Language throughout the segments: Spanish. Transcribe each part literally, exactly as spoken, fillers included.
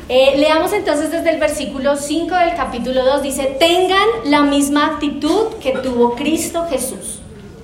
Eh, leamos entonces desde el versículo cinco del capítulo dos, dice: tengan la misma actitud que tuvo Cristo Jesús.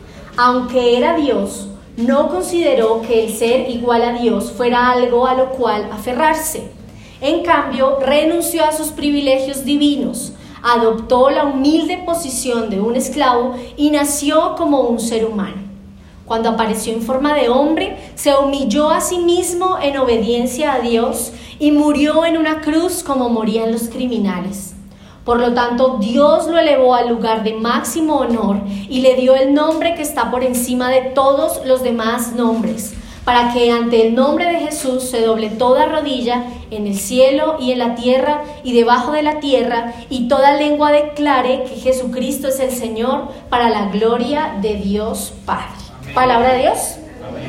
Aunque era Dios, no consideró que el ser igual a Dios fuera algo a lo cual aferrarse. En cambio, renunció a sus privilegios divinos, adoptó la humilde posición de un esclavo y nació como un ser humano. Cuando apareció en forma de hombre, se humilló a sí mismo en obediencia a Dios y murió en una cruz como morían los criminales. Por lo tanto, Dios lo elevó al lugar de máximo honor y le dio el nombre que está por encima de todos los demás nombres, para que ante el nombre de Jesús se doble toda rodilla en el cielo y en la tierra y debajo de la tierra, y toda lengua declare que Jesucristo es el Señor, para la gloria de Dios Padre. Amén. ¿Palabra de Dios? Amén.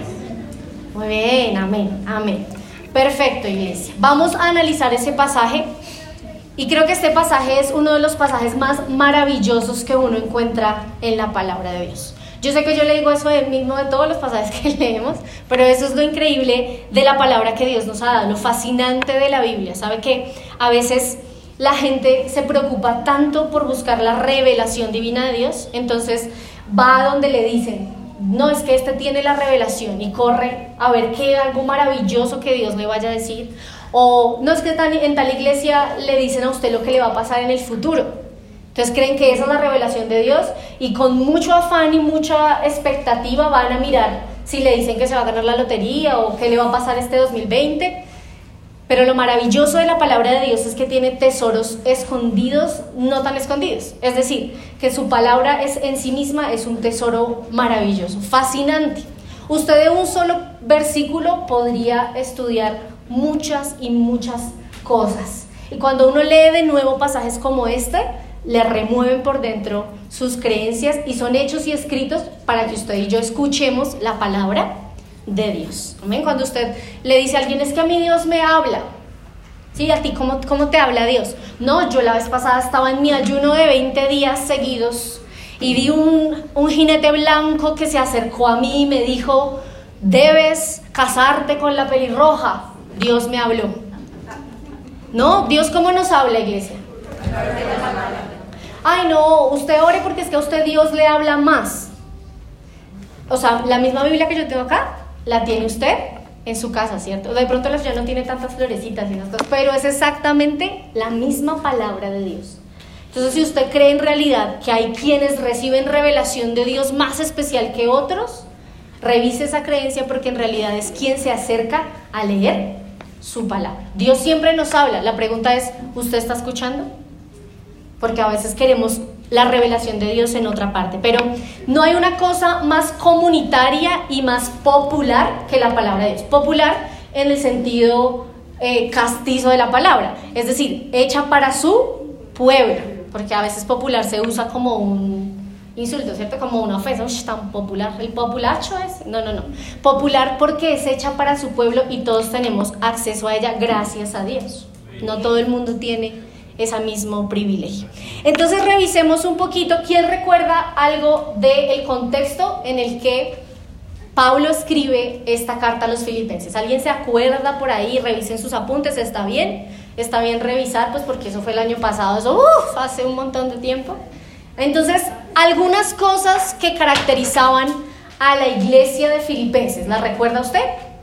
Muy bien, amén, amén. Perfecto, iglesia. Vamos a analizar ese pasaje, y creo que este pasaje es uno de los pasajes más maravillosos que uno encuentra en la palabra de Dios. Yo sé que yo le digo eso de mismo de todos los pasajes que leemos, pero eso es lo increíble de la palabra que Dios nos ha dado, lo fascinante de la Biblia. ¿Sabe que a veces la gente se preocupa tanto por buscar la revelación divina de Dios? Entonces va a donde le dicen: no, es que este tiene la revelación, y corre a ver qué algo maravilloso que Dios le vaya a decir. O no, es que en tal iglesia le dicen a usted lo que le va a pasar en el futuro. Entonces creen que esa es la revelación de Dios, y con mucho afán y mucha expectativa van a mirar si le dicen que se va a ganar la lotería o qué le va a pasar este dos mil veinte. Pero lo maravilloso de la palabra de Dios es que tiene tesoros escondidos, no tan escondidos. Es decir, que su palabra es en sí misma es un tesoro maravilloso, fascinante. Usted de un solo versículo podría estudiar muchas y muchas cosas. Y cuando uno lee de nuevo pasajes como este, le remueven por dentro sus creencias, y son hechos y escritos para que usted y yo escuchemos la palabra de Dios. ¿Amén? Cuando usted le dice a alguien: es que a mí Dios me habla. ¿Sí? ¿A ti cómo, cómo te habla Dios? No, yo la vez pasada estaba en mi ayuno de veinte días seguidos y vi un, un jinete blanco que se acercó a mí y me dijo: debes casarte con la pelirroja. Dios me habló. No, Dios, ¿cómo nos habla, iglesia? Ay, no, usted ore porque es que a usted Dios le habla más. O sea, la misma Biblia que yo tengo acá, la tiene usted en su casa, ¿cierto? De pronto la suya no tiene tantas florecitas y unas cosas, pero es exactamente la misma palabra de Dios. Entonces, si usted cree en realidad que hay quienes reciben revelación de Dios más especial que otros, revise esa creencia, porque en realidad es quien se acerca a leer su palabra. Dios siempre nos habla. La pregunta es: ¿usted está escuchando? Porque a veces queremos la revelación de Dios en otra parte, pero no hay una cosa más comunitaria y más popular que la palabra de Dios. Popular en el sentido eh, castizo de la palabra, es decir, hecha para su pueblo, porque a veces popular se usa como un insulto, ¿cierto? Como una ofensa. Uy, tan popular, el populacho es. No, no, no. Popular porque es hecha para su pueblo y todos tenemos acceso a ella, gracias a Dios. No todo el mundo tiene ese mismo privilegio. Entonces revisemos un poquito. ¿Quién recuerda algo del contexto en el que Pablo escribe esta carta a los filipenses? ¿Alguien se acuerda por ahí? Revisen sus apuntes. ¿Está bien? Está bien revisar, pues porque eso fue el año pasado, eso uf, hace un montón de tiempo. Entonces, algunas cosas que caracterizaban a la iglesia de Filipenses, ¿las recuerda usted?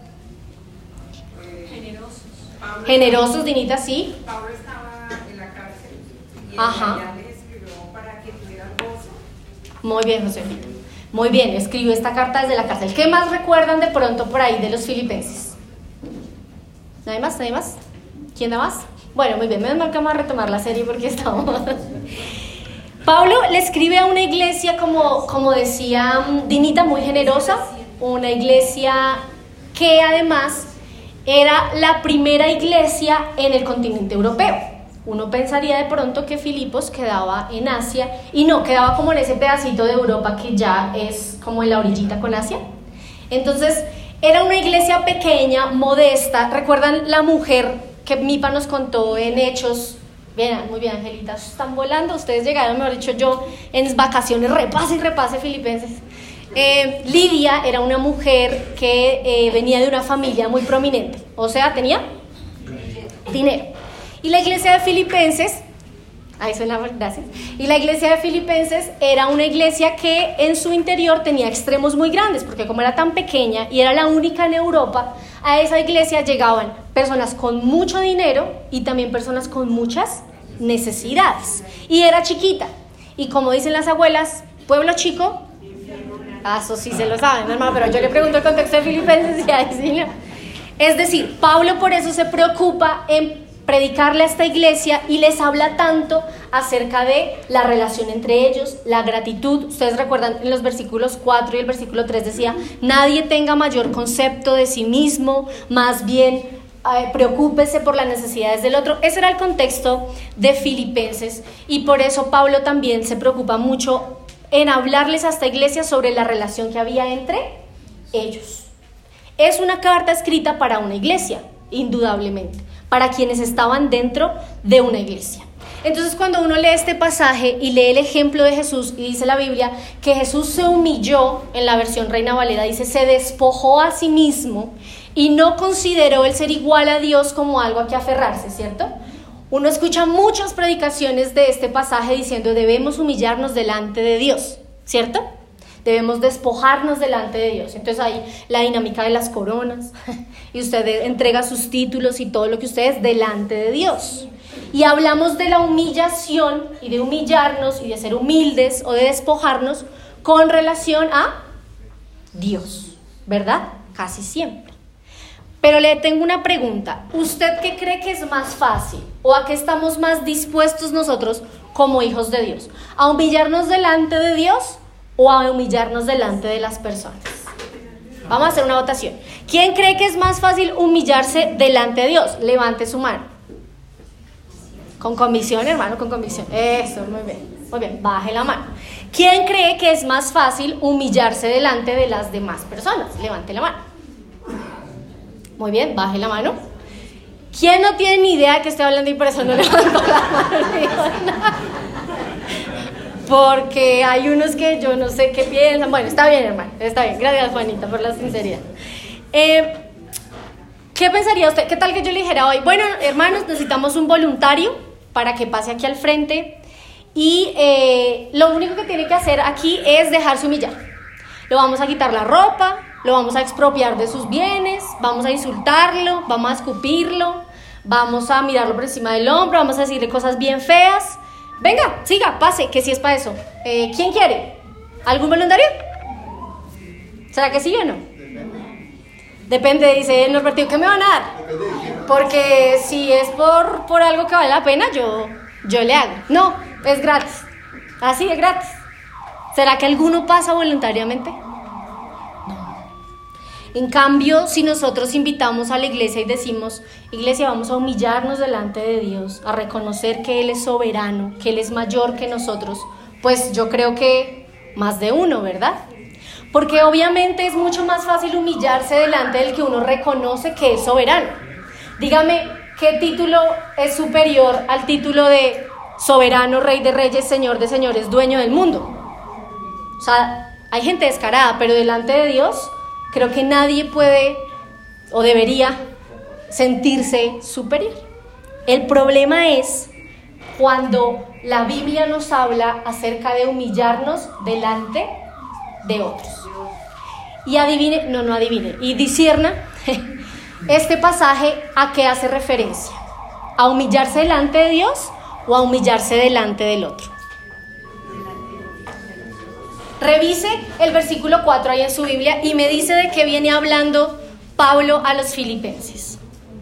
Generosos. Pablo Generosos, Dinita, sí. Pablo estaba en la cárcel y Ajá. ella les escribió para que tuvieran gozo. Muy bien, Josefita. Muy bien, escribió esta carta desde la cárcel. ¿Qué más recuerdan de pronto por ahí de los filipenses? ¿Nadie más? ¿Nadie más? ¿Quién da más? Bueno, muy bien, menos mal que vamos a retomar la serie porque estamos... Pablo le escribe a una iglesia, como, como decía Dinita, muy generosa, una iglesia que además era la primera iglesia en el continente europeo. Uno pensaría de pronto que Filipos quedaba en Asia, y no, quedaba como en ese pedacito de Europa que ya es como en la orillita con Asia. Entonces, era una iglesia pequeña, modesta. ¿Recuerdan la mujer que Mipa nos contó en Hechos? Bien, muy bien, Angelita, están volando. Ustedes llegaron, mejor dicho, yo en vacaciones repase y repase Filipenses. Eh, Lidia era una mujer que eh, venía de una familia muy prominente, o sea, tenía dinero. Y la iglesia de Filipenses, ahí suena, gracias. Y la iglesia de Filipenses era una iglesia que en su interior tenía extremos muy grandes, porque como era tan pequeña y era la única en Europa, a esa iglesia llegaban personas con mucho dinero y también personas con muchas necesidades. Y era chiquita. Y como dicen las abuelas, pueblo chico, ah, eso sí se lo saben, hermano, pero yo le pregunto el contexto de Filipenses y ahí sí no. Es decir, Pablo por eso se preocupa en predicarle a esta iglesia y les habla tanto acerca de la relación entre ellos, la gratitud. Ustedes recuerdan en los versículos cuatro y el versículo tres decía, nadie tenga mayor concepto de sí mismo, más bien eh, preocúpese por las necesidades del otro. Ese era el contexto de Filipenses y por eso Pablo también se preocupa mucho en hablarles a esta iglesia sobre la relación que había entre ellos. Es una carta escrita para una iglesia, indudablemente, para quienes estaban dentro de una iglesia. Entonces, cuando uno lee este pasaje y lee el ejemplo de Jesús, y dice la Biblia que Jesús se humilló, en la versión Reina Valera dice, se despojó a sí mismo y no consideró el ser igual a Dios como algo a que aferrarse, ¿cierto? Uno escucha muchas predicaciones de este pasaje diciendo debemos humillarnos delante de Dios, ¿cierto? Debemos despojarnos delante de Dios. Entonces hay la dinámica de las coronas y usted entrega sus títulos y todo lo que usted es delante de Dios. Y hablamos de la humillación y de humillarnos y de ser humildes o de despojarnos con relación a Dios, ¿verdad? Casi siempre. Pero le tengo una pregunta. ¿Usted qué cree que es más fácil o a qué estamos más dispuestos nosotros como hijos de Dios? ¿A humillarnos delante de Dios o a humillarnos delante de las personas? Vamos a hacer una votación. ¿Quién cree que es más fácil humillarse delante de Dios? Levante su mano. Con convicción, hermano, con convicción. Eso, muy bien. Muy bien, baje la mano. ¿Quién cree que es más fácil humillarse delante de las demás personas? Levante la mano. Muy bien, baje la mano. ¿Quién no tiene ni idea de que estoy hablando y por eso no levantó la mano? Porque hay unos que yo no sé qué piensan. Bueno, está bien, hermano, está bien. Gracias, Juanita, por la sinceridad. Eh, ¿Qué pensaría usted? ¿Qué tal que yo le dijera hoy? Bueno, hermanos, necesitamos un voluntario para que pase aquí al frente. Y eh, lo único que tiene que hacer aquí es dejarse humillar. Lo vamos a quitar la ropa, lo vamos a expropiar de sus bienes, vamos a insultarlo, vamos a escupirlo, vamos a mirarlo por encima del hombro, vamos a decirle cosas bien feas. Venga, siga, pase, que sí es para eso. Eh, ¿Quién quiere? ¿Algún voluntario? ¿Será que sí o no? Depende, dice el Norberto, ¿qué me van a dar? Porque si es por, por algo que vale la pena, yo, yo le hago. No, es gratis. Así es gratis. ¿Será que alguno pasa voluntariamente? No. En cambio, si nosotros invitamos a la iglesia y decimos, iglesia, vamos a humillarnos delante de Dios, a reconocer que Él es soberano, que Él es mayor que nosotros, pues yo creo que más de uno, ¿verdad? Porque obviamente es mucho más fácil humillarse delante del que uno reconoce que es soberano. Dígame, ¿qué título es superior al título de soberano, rey de reyes, señor de señores, dueño del mundo? O sea, hay gente descarada, pero delante de Dios creo que nadie puede o debería sentirse superior. El problema es cuando la Biblia nos habla acerca de humillarnos delante de otros. Y adivine, no, no adivine, y discierna este pasaje a qué hace referencia. ¿A humillarse delante de Dios o a humillarse delante del otro? Revise el versículo cuatro ahí en su Biblia y me dice de qué viene hablando Pablo a los filipenses.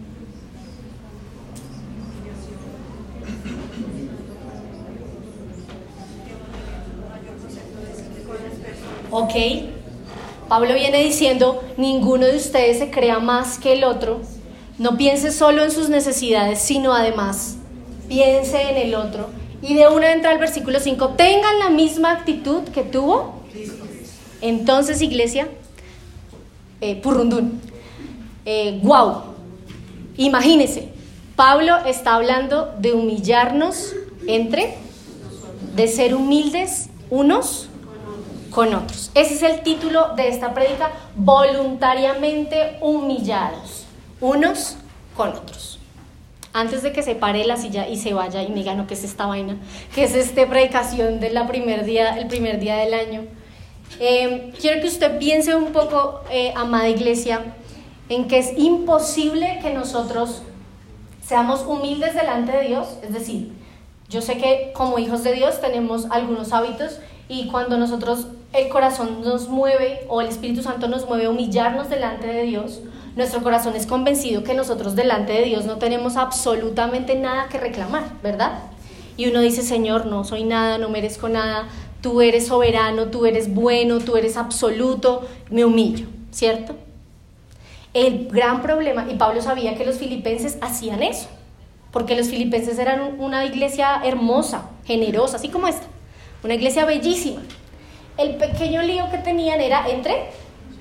Ok, Pablo viene diciendo, ninguno de ustedes se crea más que el otro, no piense solo en sus necesidades, sino además piense en el otro. Y de una entra al versículo cinco, tengan la misma actitud que tuvo. Entonces, iglesia, eh, purrundún, eh, wow, imagínense, Pablo está hablando de humillarnos entre, de ser humildes unos con otros. Ese es el título de esta prédica, voluntariamente humillados unos con otros. antes de que se pare la silla y se vaya y me diga, no, ¿qué es esta vaina? ¿Qué es esta predicación de la primer día, el primer día del año? Eh, quiero que usted piense un poco, eh, amada iglesia, en que es imposible que nosotros seamos humildes delante de Dios. Es decir, yo sé que como hijos de Dios tenemos algunos hábitos y cuando nosotros, el corazón nos mueve o el Espíritu Santo nos mueve a humillarnos delante de Dios, nuestro corazón es convencido que nosotros delante de Dios no tenemos absolutamente nada que reclamar, ¿verdad? Y uno dice, Señor, no soy nada, no merezco nada, tú eres soberano, tú eres bueno, tú eres absoluto, me humillo, ¿cierto? El gran problema, y Pablo sabía que los filipenses hacían eso, porque los filipenses eran una iglesia hermosa, generosa, así como esta, una iglesia bellísima. El pequeño lío que tenían era entre...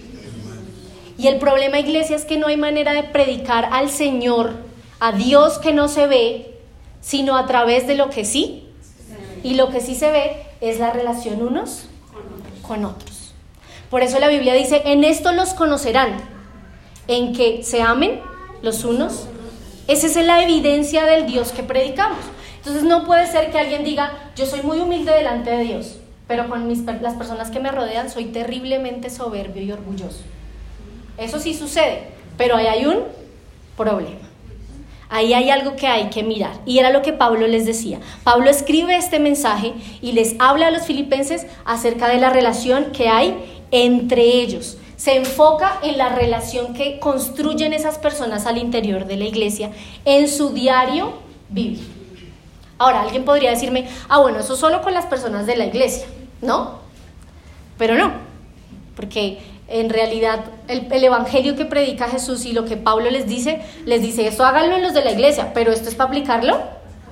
Y el problema, iglesia, es que no hay manera de predicar al Señor, a Dios que no se ve, sino a través de lo que sí. Y lo que sí se ve es la relación unos con otros. Por eso la Biblia dice, en esto los conocerán, en que se amen los unos. Esa es la evidencia del Dios que predicamos. Entonces no puede ser que alguien diga, yo soy muy humilde delante de Dios, pero con mis, las personas que me rodean soy terriblemente soberbio y orgulloso. Eso sí sucede, pero ahí hay un problema. Ahí hay algo que hay que mirar. Y era lo que Pablo les decía. Pablo escribe este mensaje y les habla a los filipenses acerca de la relación que hay entre ellos. Se enfoca en la relación que construyen esas personas al interior de la iglesia en su diario vivir. Ahora, alguien podría decirme, ah, bueno, eso solo con las personas de la iglesia, ¿no? Pero no, porque en realidad el, el evangelio que predica Jesús y lo que Pablo les dice, les dice, esto háganlo en los de la iglesia, pero esto es para aplicarlo.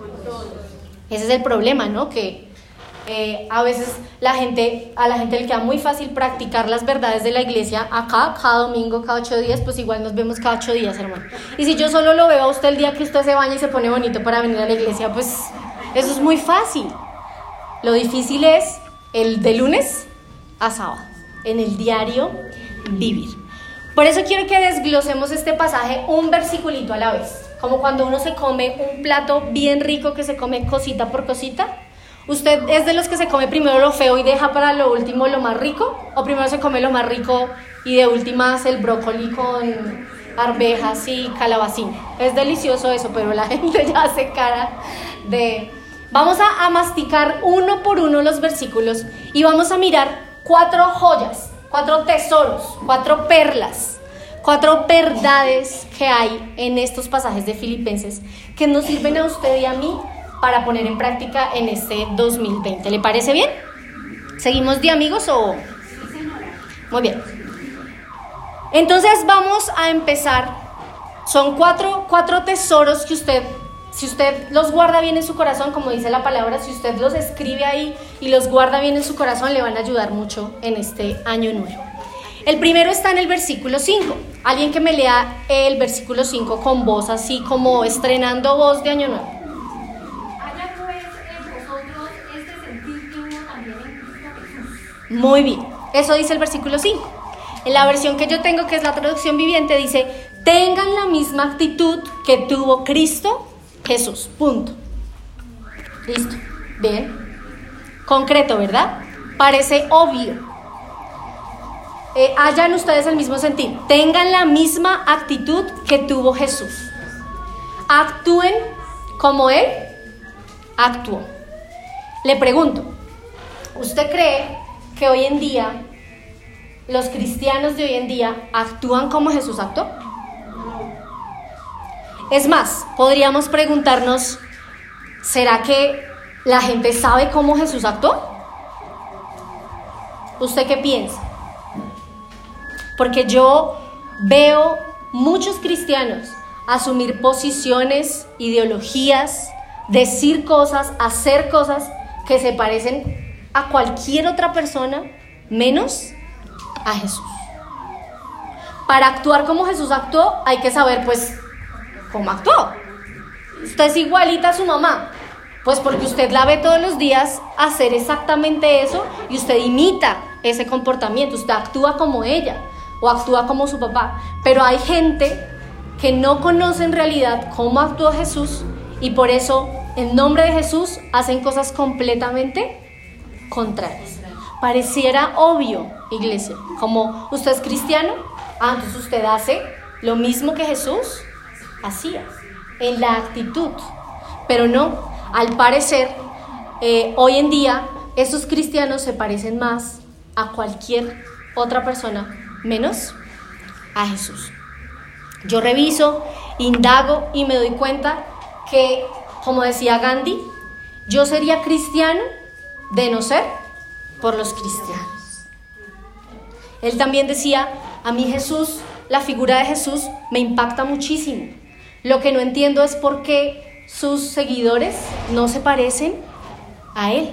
Ese es el problema, ¿no? Que eh, a veces la gente, a la gente le queda muy fácil practicar las verdades de la iglesia acá, cada domingo, cada ocho días, pues igual nos vemos cada ocho días, hermano. Y si yo solo lo veo a usted el día que usted se baña y se pone bonito para venir a la iglesia, pues eso es muy fácil. Lo difícil es el de lunes a sábado, en el diario vivir. Por eso quiero que desglosemos este pasaje un versiculito a la vez, como cuando uno se come un plato bien rico que se come cosita por cosita. ¿Usted es de los que se come primero lo feo y deja para lo último lo más rico? ¿O primero se come lo más rico y de últimas el brócoli con arvejas y calabacín? Es delicioso eso, pero la gente ya hace cara de... Vamos a, a masticar uno por uno los versículos y vamos a mirar cuatro joyas, cuatro tesoros, cuatro perlas, cuatro verdades que hay en estos pasajes de Filipenses que nos sirven a usted y a mí para poner en práctica en este dos mil veinte. ¿Le parece bien? ¿Seguimos de amigos o...? Muy bien. Entonces vamos a empezar. Son cuatro, cuatro tesoros que usted... Si usted los guarda bien en su corazón, como dice la palabra, si usted los escribe ahí y los guarda bien en su corazón, le van a ayudar mucho en este año nuevo. El primero está en el versículo cinco. Alguien que me lea el versículo cinco con voz así como estrenando voz de año nuevo. Haya pues en vosotros este sentir que hubo también en Cristo Jesús. Muy bien, eso dice el versículo cinco. En la versión que yo tengo, que es la traducción viviente, dice, tengan la misma actitud que tuvo Cristo Jesús, punto. Listo, bien. Concreto, ¿verdad? Parece obvio. Eh, hayan ustedes el mismo sentir. Tengan la misma actitud que tuvo Jesús. Actúen como Él actuó. Le pregunto, ¿usted cree que hoy en día, los cristianos de hoy en día, actúan como Jesús actuó? Es más, podríamos preguntarnos, ¿será que la gente sabe cómo Jesús actuó? ¿Usted qué piensa? Porque yo veo muchos cristianos asumir posiciones, ideologías, decir cosas, hacer cosas que se parecen a cualquier otra persona, menos a Jesús. Para actuar como Jesús actuó, hay que saber, pues, ¿cómo actuó? Usted es igualita a su mamá, pues porque usted la ve todos los días hacer exactamente eso y usted imita ese comportamiento, usted actúa como ella o actúa como su papá. Pero hay gente que no conocen en realidad cómo actuó Jesús y por eso en nombre de Jesús hacen cosas completamente contrarias. Pareciera obvio, iglesia, como usted es cristiano, ah, entonces usted hace lo mismo que Jesús hacía, en la actitud. Pero no, al parecer, eh, hoy en día, estos cristianos se parecen más a cualquier otra persona, menos a Jesús. Yo reviso, indago y me doy cuenta que, como decía Gandhi, yo sería cristiano de no ser por los cristianos. Él también decía, a mí Jesús, la figura de Jesús me impacta muchísimo. Lo que no entiendo es por qué sus seguidores no se parecen a él.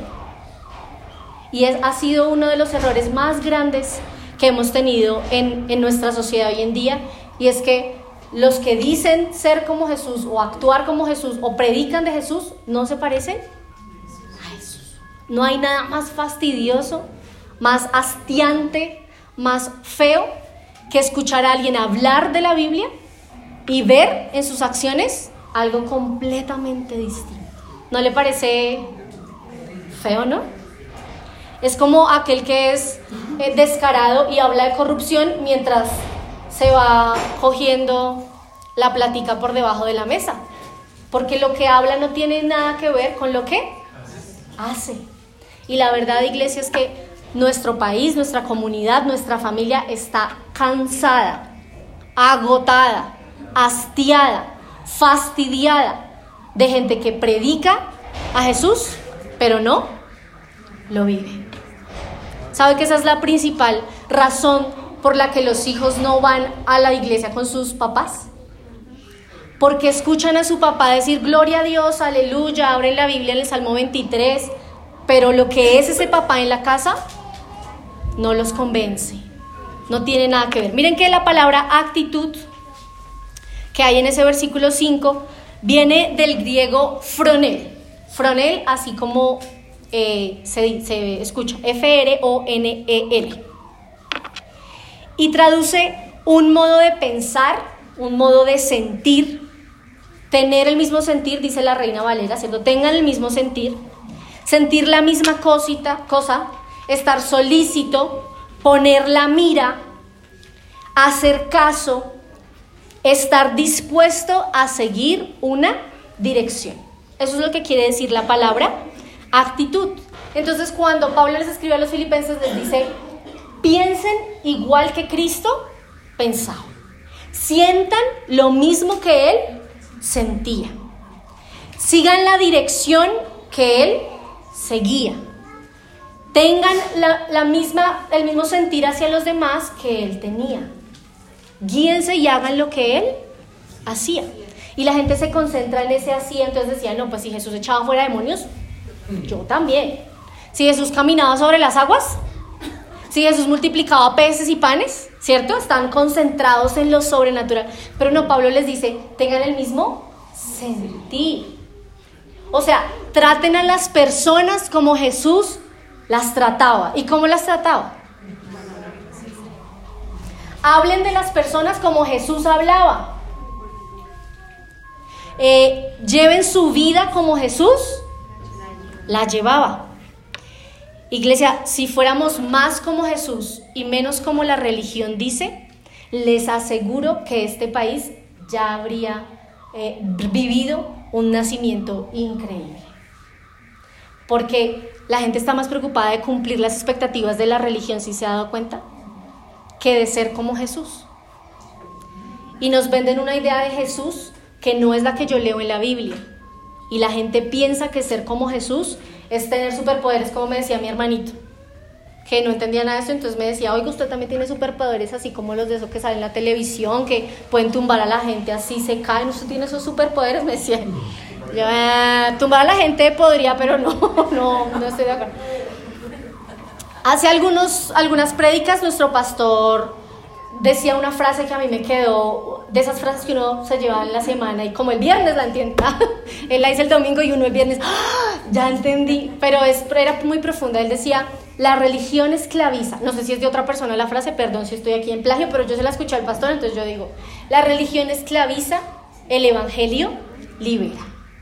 Y es, ha sido uno de los errores más grandes que hemos tenido en, en nuestra sociedad hoy en día, y es que los que dicen ser como Jesús o actuar como Jesús o predican de Jesús no se parecen a Jesús. No hay nada más fastidioso, más hastiante, más feo que escuchar a alguien hablar de la Biblia y ver en sus acciones algo completamente distinto. ¿No le parece feo, no? Es como aquel que es eh, descarado y habla de corrupción mientras se va cogiendo la plática por debajo de la mesa, porque lo que habla no tiene nada que ver con lo que hace. Y la verdad, iglesia, es que nuestro país, nuestra comunidad, nuestra familia está cansada, agotada, hastiada, fastidiada de gente que predica a Jesús, pero no lo vive. ¿Sabe que esa es la principal razón por la que los hijos no van a la iglesia con sus papás? Porque escuchan a su papá decir gloria a Dios, aleluya, abren la Biblia en el Salmo veintitrés, pero lo que es ese papá en la casa no los convence, no tiene nada que ver. Miren que la palabra actitud que hay en ese versículo cinco viene del griego fronel, fronel así como eh, se, se escucha, F R O N E L, y traduce un modo de pensar, un modo de sentir, tener el mismo sentir, dice la Reina Valera, ¿cierto? Tengan el mismo sentir, sentir la misma cosita, cosa, estar solícito, poner la mira, hacer caso, estar dispuesto a seguir una dirección. Eso es lo que quiere decir la palabra actitud. Entonces, cuando Pablo les escribe a los filipenses, les dice, piensen igual que Cristo pensaba. Sientan lo mismo que Él sentía. Sigan la dirección que Él seguía. Tengan la, la misma, el mismo sentir hacia los demás que Él tenía. Guíense y hagan lo que Él hacía. Y la gente se concentra en ese hacía, entonces decía, no, pues si Jesús echaba fuera demonios, yo también. Si Jesús caminaba sobre las aguas, si Jesús multiplicaba peces y panes, ¿cierto? Están concentrados en lo sobrenatural. Pero no, Pablo les dice, tengan el mismo sentir. O sea, traten a las personas como Jesús las trataba. ¿Y cómo las trataba? Hablen de las personas como Jesús hablaba. Eh, lleven su vida como Jesús la llevaba. Iglesia, si fuéramos más como Jesús y menos como la religión dice, les aseguro que este país ya habría eh, vivido un nacimiento increíble. Porque la gente está más preocupada de cumplir las expectativas de la religión, ¿sí se ha dado cuenta?, que de ser como Jesús. Y nos venden una idea de Jesús que no es la que yo leo en la Biblia. Y la gente piensa que ser como Jesús es tener superpoderes, como me decía mi hermanito, que no entendía nada de esto. Entonces me decía, oiga, usted también tiene superpoderes así como los de esos que salen en la televisión, que pueden tumbar a la gente así se caen. ¿Usted tiene esos superpoderes? Me decía. Yo, eh, tumbar a la gente podría, pero no, no, no estoy de acuerdo. Hace algunos, algunas prédicas nuestro pastor decía una frase que a mí me quedó, de esas frases que uno se lleva en la semana y como el viernes la entiende. Él la dice el domingo y uno el viernes, ¡ah! Ya entendí, pero es, era muy profunda. Él decía, la religión esclaviza. No sé si es de otra persona la frase, perdón si estoy aquí en plagio, pero yo se la escuché al pastor, entonces yo digo, la religión esclaviza, el evangelio libera.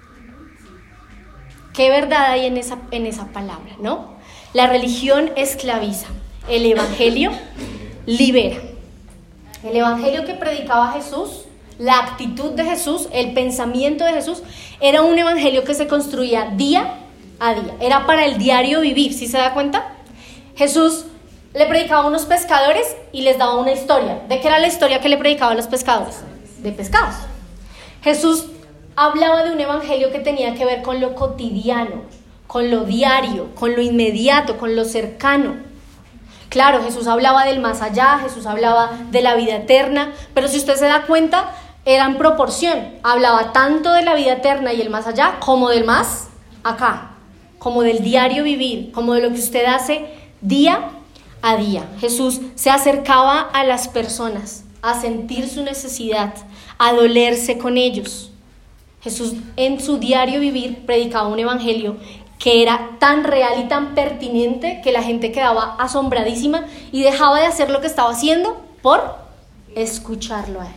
¿Qué verdad hay en esa, en esa palabra, no? La religión esclaviza, el evangelio libera. El evangelio que predicaba Jesús, la actitud de Jesús, el pensamiento de Jesús, era un evangelio que se construía día a día. Era para el diario vivir, ¿sí se da cuenta? Jesús le predicaba a unos pescadores y les daba una historia. ¿De qué era la historia que le predicaba a los pescadores? De pescados. Jesús hablaba de un evangelio que tenía que ver con lo cotidiano, con lo diario, con lo inmediato, con lo cercano. Claro, Jesús hablaba del más allá, Jesús hablaba de la vida eterna, pero si usted se da cuenta, era en proporción. Hablaba tanto de la vida eterna y el más allá como del más acá, como del diario vivir, como de lo que usted hace día a día. Jesús se acercaba a las personas a sentir su necesidad, a dolerse con ellos. Jesús en su diario vivir predicaba un evangelio que era tan real y tan pertinente que la gente quedaba asombradísima y dejaba de hacer lo que estaba haciendo por escucharlo a él.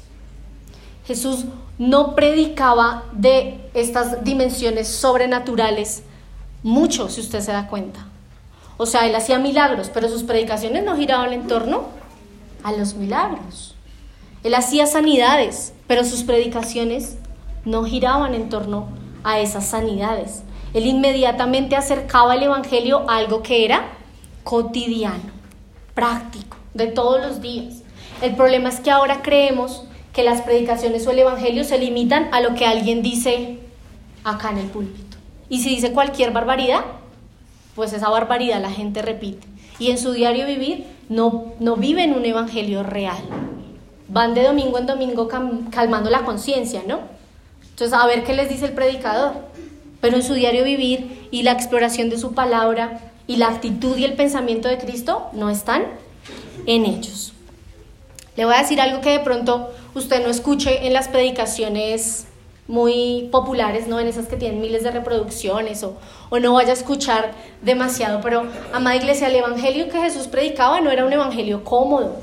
Jesús no predicaba de estas dimensiones sobrenaturales mucho, si usted se da cuenta. O sea, él hacía milagros, pero sus predicaciones no giraban en torno a los milagros. Él hacía sanidades, pero sus predicaciones no giraban en torno a esas sanidades. Él inmediatamente acercaba el evangelio a algo que era cotidiano, práctico, de todos los días. El problema es que ahora creemos que las predicaciones o el evangelio se limitan a lo que alguien dice acá en el púlpito. Y si dice cualquier barbaridad, pues esa barbaridad la gente repite. Y en su diario vivir no, no viven un evangelio real. Van de domingo en domingo cam- calmando la conciencia, ¿no? Entonces, a ver qué les dice el predicador. Pero en su diario vivir y la exploración de su palabra y la actitud y el pensamiento de Cristo no están en ellos. Le voy a decir algo que de pronto usted no escuche en las predicaciones muy populares, ¿no? En esas que tienen miles de reproducciones o, o no vaya a escuchar demasiado. Pero, amada iglesia, el evangelio que Jesús predicaba no era un evangelio cómodo.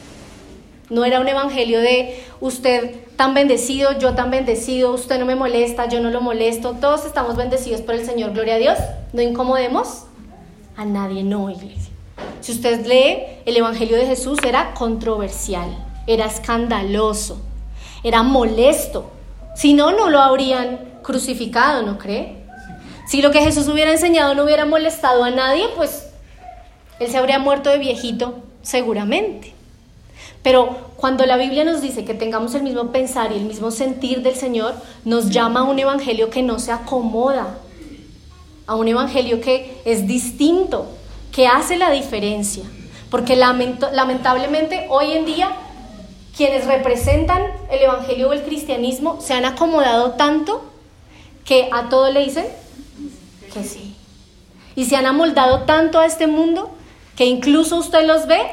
No era un evangelio de usted tan bendecido, yo tan bendecido, usted no me molesta, yo no lo molesto, todos estamos bendecidos por el Señor, gloria a Dios. No incomodemos a nadie, no, iglesia. Si usted lee, el evangelio de Jesús era controversial, era escandaloso, era molesto. Si no, no lo habrían crucificado, ¿no cree? Si lo que Jesús hubiera enseñado no hubiera molestado a nadie, pues él se habría muerto de viejito, seguramente. Pero cuando la Biblia nos dice que tengamos el mismo pensar y el mismo sentir del Señor, nos llama a un evangelio que no se acomoda, a un evangelio que es distinto, que hace la diferencia. Porque lamento, lamentablemente hoy en día quienes representan el evangelio o el cristianismo se han acomodado tanto que a todo le dicen que sí. Y se han amoldado tanto a este mundo que incluso usted los ve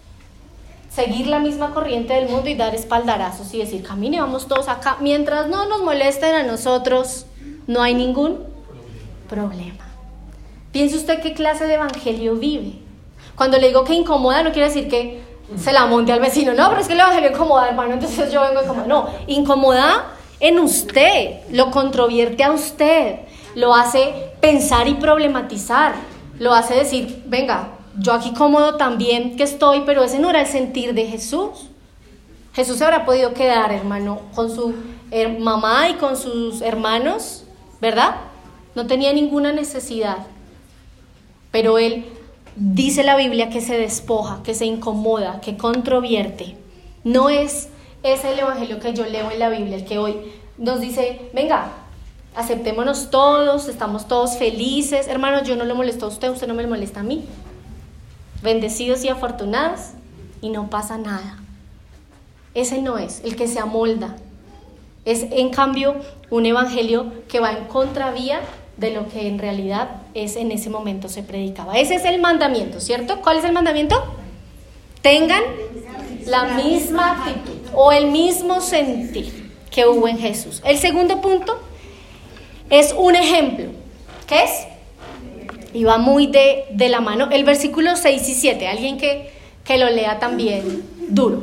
seguir la misma corriente del mundo y dar espaldarazos y decir, camine, vamos todos acá. Mientras no nos molesten a nosotros, no hay ningún problema. Piense usted qué clase de evangelio vive. Cuando le digo que incomoda, no quiere decir que se la monte al vecino. No, pero es que el evangelio incomoda, hermano, entonces yo vengo a incomodar. No, incomoda en usted, lo controvierte a usted, lo hace pensar y problematizar, lo hace decir, venga, yo aquí cómodo también que estoy, pero ese no era el sentir de Jesús. Jesús se habrá podido quedar, hermano, con su her- mamá y con sus hermanos, ¿verdad? No tenía ninguna necesidad. Pero él, dice la Biblia, que se despoja, que se incomoda, que controvierte. No es ese el evangelio que yo leo en la Biblia, el que hoy nos dice, venga, aceptémonos todos, estamos todos felices. Hermanos, yo no lo molesto a usted, usted no me lo molesta a mí. Bendecidos y afortunados y no pasa nada. Ese no es el que se amolda. Es en cambio un evangelio que va en contravía de lo que en realidad es en ese momento se predicaba. Ese es el mandamiento, ¿cierto? ¿Cuál es el mandamiento? Tengan la misma actitud o el mismo sentir que hubo en Jesús. El segundo punto es un ejemplo. ¿Qué es? Y va muy de, de la mano. El versículo seis y siete, alguien que, que lo lea también duro.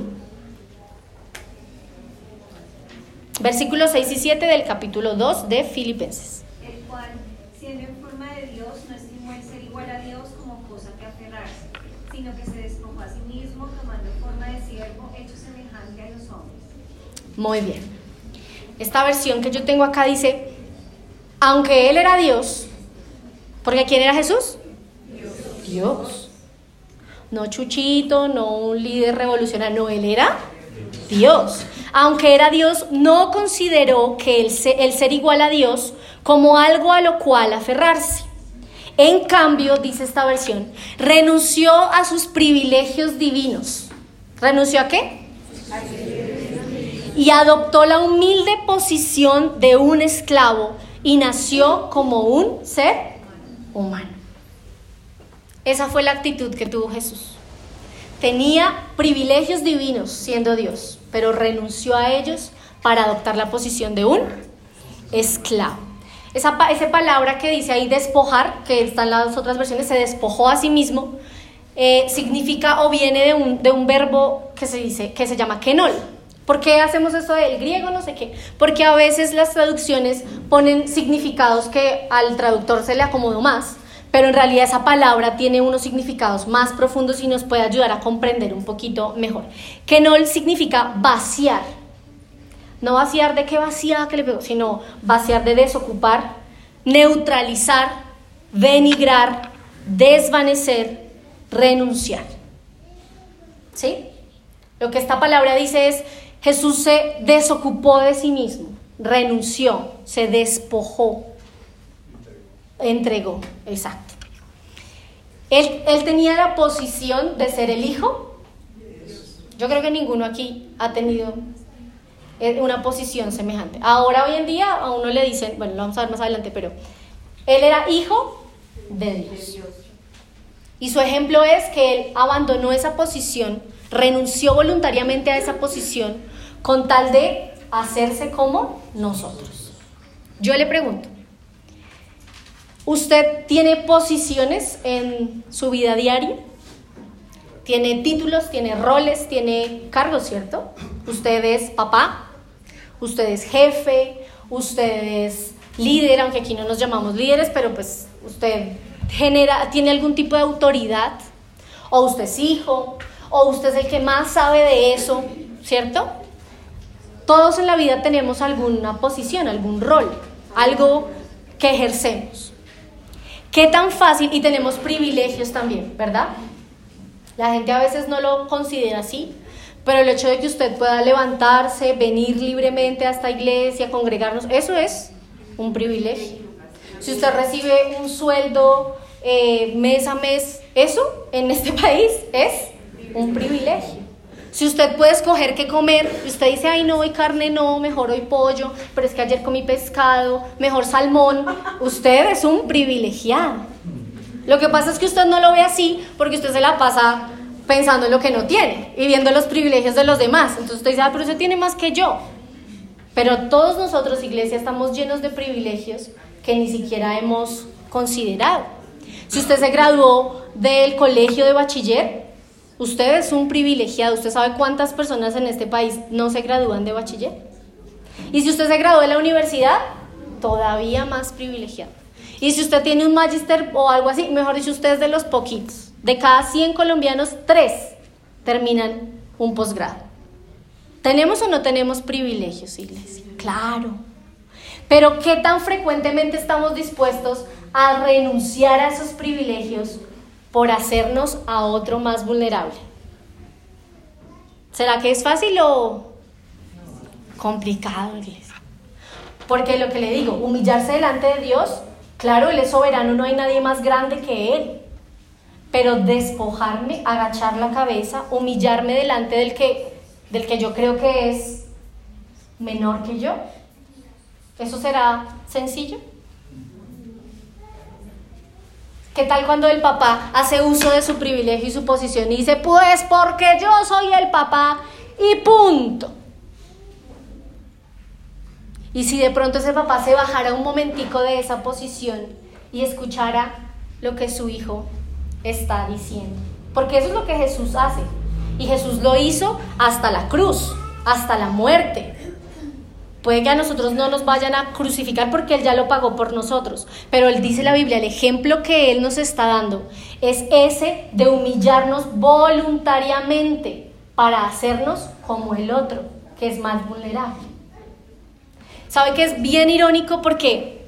Versículos seis y siete del capítulo dos de Filipenses. El cual, siendo en forma de Dios, no estimó el ser igual a Dios como cosa que aferrarse, sino que se despojó a sí mismo, tomando forma de siervo, hecho semejante a los hombres. Muy bien. Esta versión que yo tengo acá dice, aunque Él era Dios, ¿porque quién era Jesús? Dios. Dios. No Chuchito, no un líder revolucionario, no, Él era Dios. Aunque era Dios, no consideró que el ser, el ser igual a Dios como algo a lo cual aferrarse. En cambio, dice esta versión, renunció a sus privilegios divinos. ¿Renunció a qué? Y adoptó la humilde posición de un esclavo y nació como un ser humano. Esa fue la actitud que tuvo Jesús. Tenía privilegios divinos siendo Dios, pero renunció a ellos para adoptar la posición de un esclavo. Esa, esa palabra que dice ahí despojar, que está en las otras versiones, se despojó a sí mismo, eh, significa o viene de un, de un verbo que se dice, que se llama kenol. ¿Por qué hacemos esto del griego? No sé qué. Porque a veces las traducciones ponen significados que al traductor se le acomodó más, pero en realidad esa palabra tiene unos significados más profundos y nos puede ayudar a comprender un poquito mejor. Kenol significa vaciar. No vaciar de qué vaciada que le pegó, sino vaciar de desocupar, neutralizar, denigrar, desvanecer, renunciar. ¿Sí? Lo que esta palabra dice es, Jesús se desocupó de sí mismo, renunció, se despojó, entregó, exacto. Él, él tenía la posición de ser el hijo. Yo creo que ninguno aquí ha tenido una posición semejante. Ahora, hoy en día, a uno le dicen, bueno, lo vamos a ver más adelante, pero él era hijo de Dios. Y su ejemplo es que él abandonó esa posición, renunció voluntariamente a esa posición con tal de hacerse como nosotros. Yo le pregunto, ¿usted tiene posiciones en su vida diaria? Tiene títulos, tiene roles, tiene cargos, ¿cierto? Usted es papá, usted es jefe, usted es líder, aunque aquí no nos llamamos líderes, pero pues usted genera, tiene algún tipo de autoridad, o usted es hijo, o usted es el que más sabe de eso, ¿cierto? Todos en la vida tenemos alguna posición, algún rol, algo que ejercemos. ¿Qué tan fácil? Y tenemos privilegios también, ¿verdad? La gente a veces no lo considera así, pero el hecho de que usted pueda levantarse, venir libremente a esta iglesia, congregarnos, eso es un privilegio. Si usted recibe un sueldo eh, mes a mes, eso en este país es un privilegio. Si usted puede escoger qué comer, y usted dice, ay no, hoy carne no, mejor hoy pollo, pero es que ayer comí pescado, mejor salmón, usted es un privilegiado. Lo que pasa es que usted no lo ve así porque usted se la pasa pensando en lo que no tiene y viendo los privilegios de los demás. Entonces usted dice, ah, pero usted tiene más que yo. Pero todos nosotros, iglesia, estamos llenos de privilegios que ni siquiera hemos considerado. Si usted se graduó del colegio de bachiller, usted es un privilegiado. ¿Usted sabe cuántas personas en este país no se gradúan de bachiller? Y si usted se graduó de la universidad, todavía más privilegiado. Y si usted tiene un magíster o algo así, mejor dicho, usted es de los poquitos. De cada cien colombianos, tres terminan un posgrado. ¿Tenemos o no tenemos privilegios, iglesia? Claro. Pero ¿qué tan frecuentemente estamos dispuestos a renunciar a esos privilegios por hacernos a otro más vulnerable? ¿Será que es fácil o complicado, iglesia? Porque lo que le digo, humillarse delante de Dios, claro, Él es soberano, no hay nadie más grande que Él. Pero despojarme, agachar la cabeza, humillarme delante del que, del que yo creo que es menor que yo, ¿eso será sencillo? ¿Qué tal cuando el papá hace uso de su privilegio y su posición y dice, pues porque yo soy el papá y punto? Y si de pronto ese papá se bajara un momentico de esa posición y escuchara lo que su hijo está diciendo. Porque eso es lo que Jesús hace. Y Jesús lo hizo hasta la cruz, hasta la muerte. Puede que a nosotros no nos vayan a crucificar porque Él ya lo pagó por nosotros. Pero Él dice en la Biblia, el ejemplo que Él nos está dando es ese de humillarnos voluntariamente para hacernos como el otro, que es más vulnerable. ¿Sabe que es bien irónico? Porque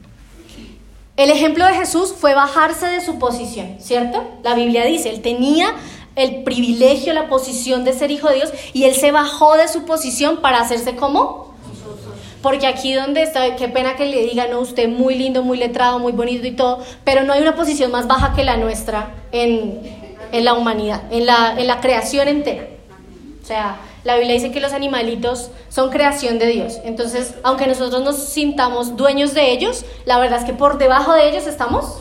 el ejemplo de Jesús fue bajarse de su posición, ¿cierto? La Biblia dice, Él tenía el privilegio, la posición de ser hijo de Dios, y Él se bajó de su posición para hacerse como... Porque aquí donde está, qué pena que le diga, no, usted muy lindo, muy letrado, muy bonito y todo, pero no hay una posición más baja que la nuestra en, en la humanidad, en la, en la creación entera. O sea, la Biblia dice que los animalitos son creación de Dios. Entonces, aunque nosotros nos sintamos dueños de ellos, la verdad es que por debajo de ellos estamos.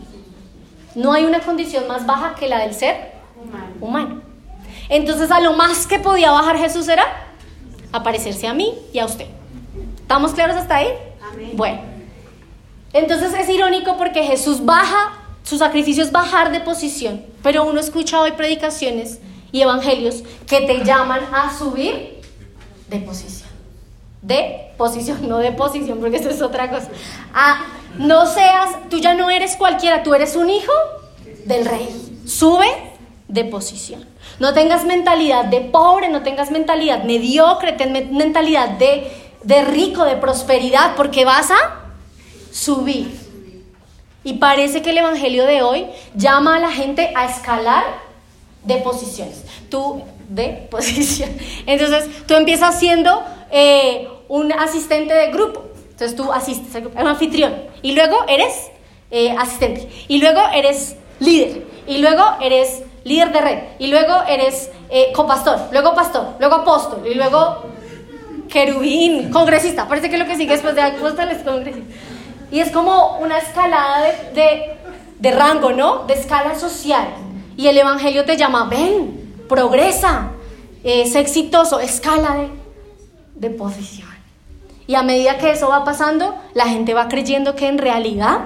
No hay una condición más baja que la del ser humano. humano. Entonces, a lo más que podía bajar Jesús era aparecerse a mí y a usted. ¿Estamos claros hasta ahí? Amén. Bueno, entonces es irónico porque Jesús baja, su sacrificio es bajar de posición, pero uno escucha hoy predicaciones y evangelios que te llaman a subir de posición. De posición, no de posición, porque eso es otra cosa. Ah, no seas, tú ya no eres cualquiera, tú eres un hijo del rey. Sube de posición. No tengas mentalidad de pobre, no tengas mentalidad mediocre, ten mentalidad de... de rico, de prosperidad, porque vas a subir. Y parece que el evangelio de hoy llama a la gente a escalar de posiciones. Tú, de posición. Entonces, tú empiezas siendo eh, un asistente de grupo. Entonces, tú asistes al grupo, un anfitrión. Y luego eres eh, asistente. Y luego eres líder. Y luego eres líder de red. Y luego eres eh, copastor. Luego pastor. Luego apóstol. Y luego... querubín, congresista, parece que lo que sigue después de apóstol es congresista. Y es como una escalada de, de, de rango, ¿no? De escala social. Y el evangelio te llama, ven, progresa, eh, sé exitoso, escala de, de posición. Y a medida que eso va pasando, la gente va creyendo que en realidad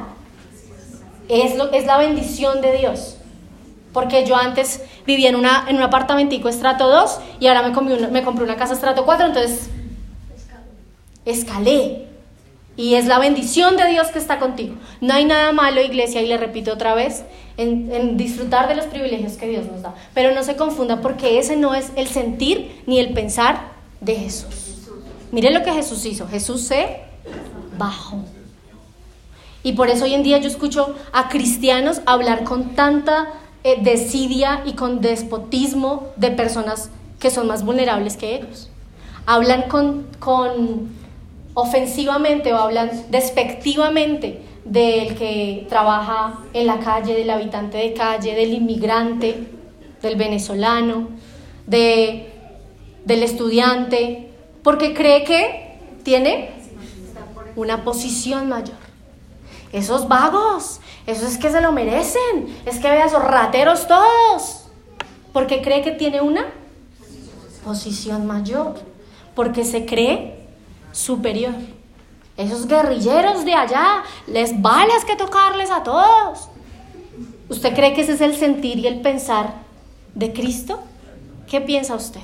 es, lo, es la bendición de Dios. Porque yo antes vivía en, una, en un apartamentico estrato dos y ahora me, comí una, me compré una casa estrato cuatro, entonces... escalé, y es la bendición de Dios que está contigo. No hay nada malo, iglesia, y le repito otra vez, en, en disfrutar de los privilegios que Dios nos da, pero no se confunda, porque ese no es el sentir ni el pensar de Jesús. Miren lo que Jesús hizo. Jesús se bajó, y por eso hoy en día yo escucho a cristianos hablar con tanta eh, desidia y con despotismo de personas que son más vulnerables que ellos. Hablan con, con ofensivamente o hablan despectivamente del que trabaja en la calle, del habitante de calle, del inmigrante, del venezolano, de, del estudiante, porque cree que tiene una posición mayor. Esos vagos, esos es que se lo merecen, es que vean esos rateros todos, porque cree que tiene una posición mayor, porque se cree superior. Esos guerrilleros de allá, les vales que tocarles a todos. ¿Usted cree que ese es el sentir y el pensar de Cristo? ¿Qué piensa usted?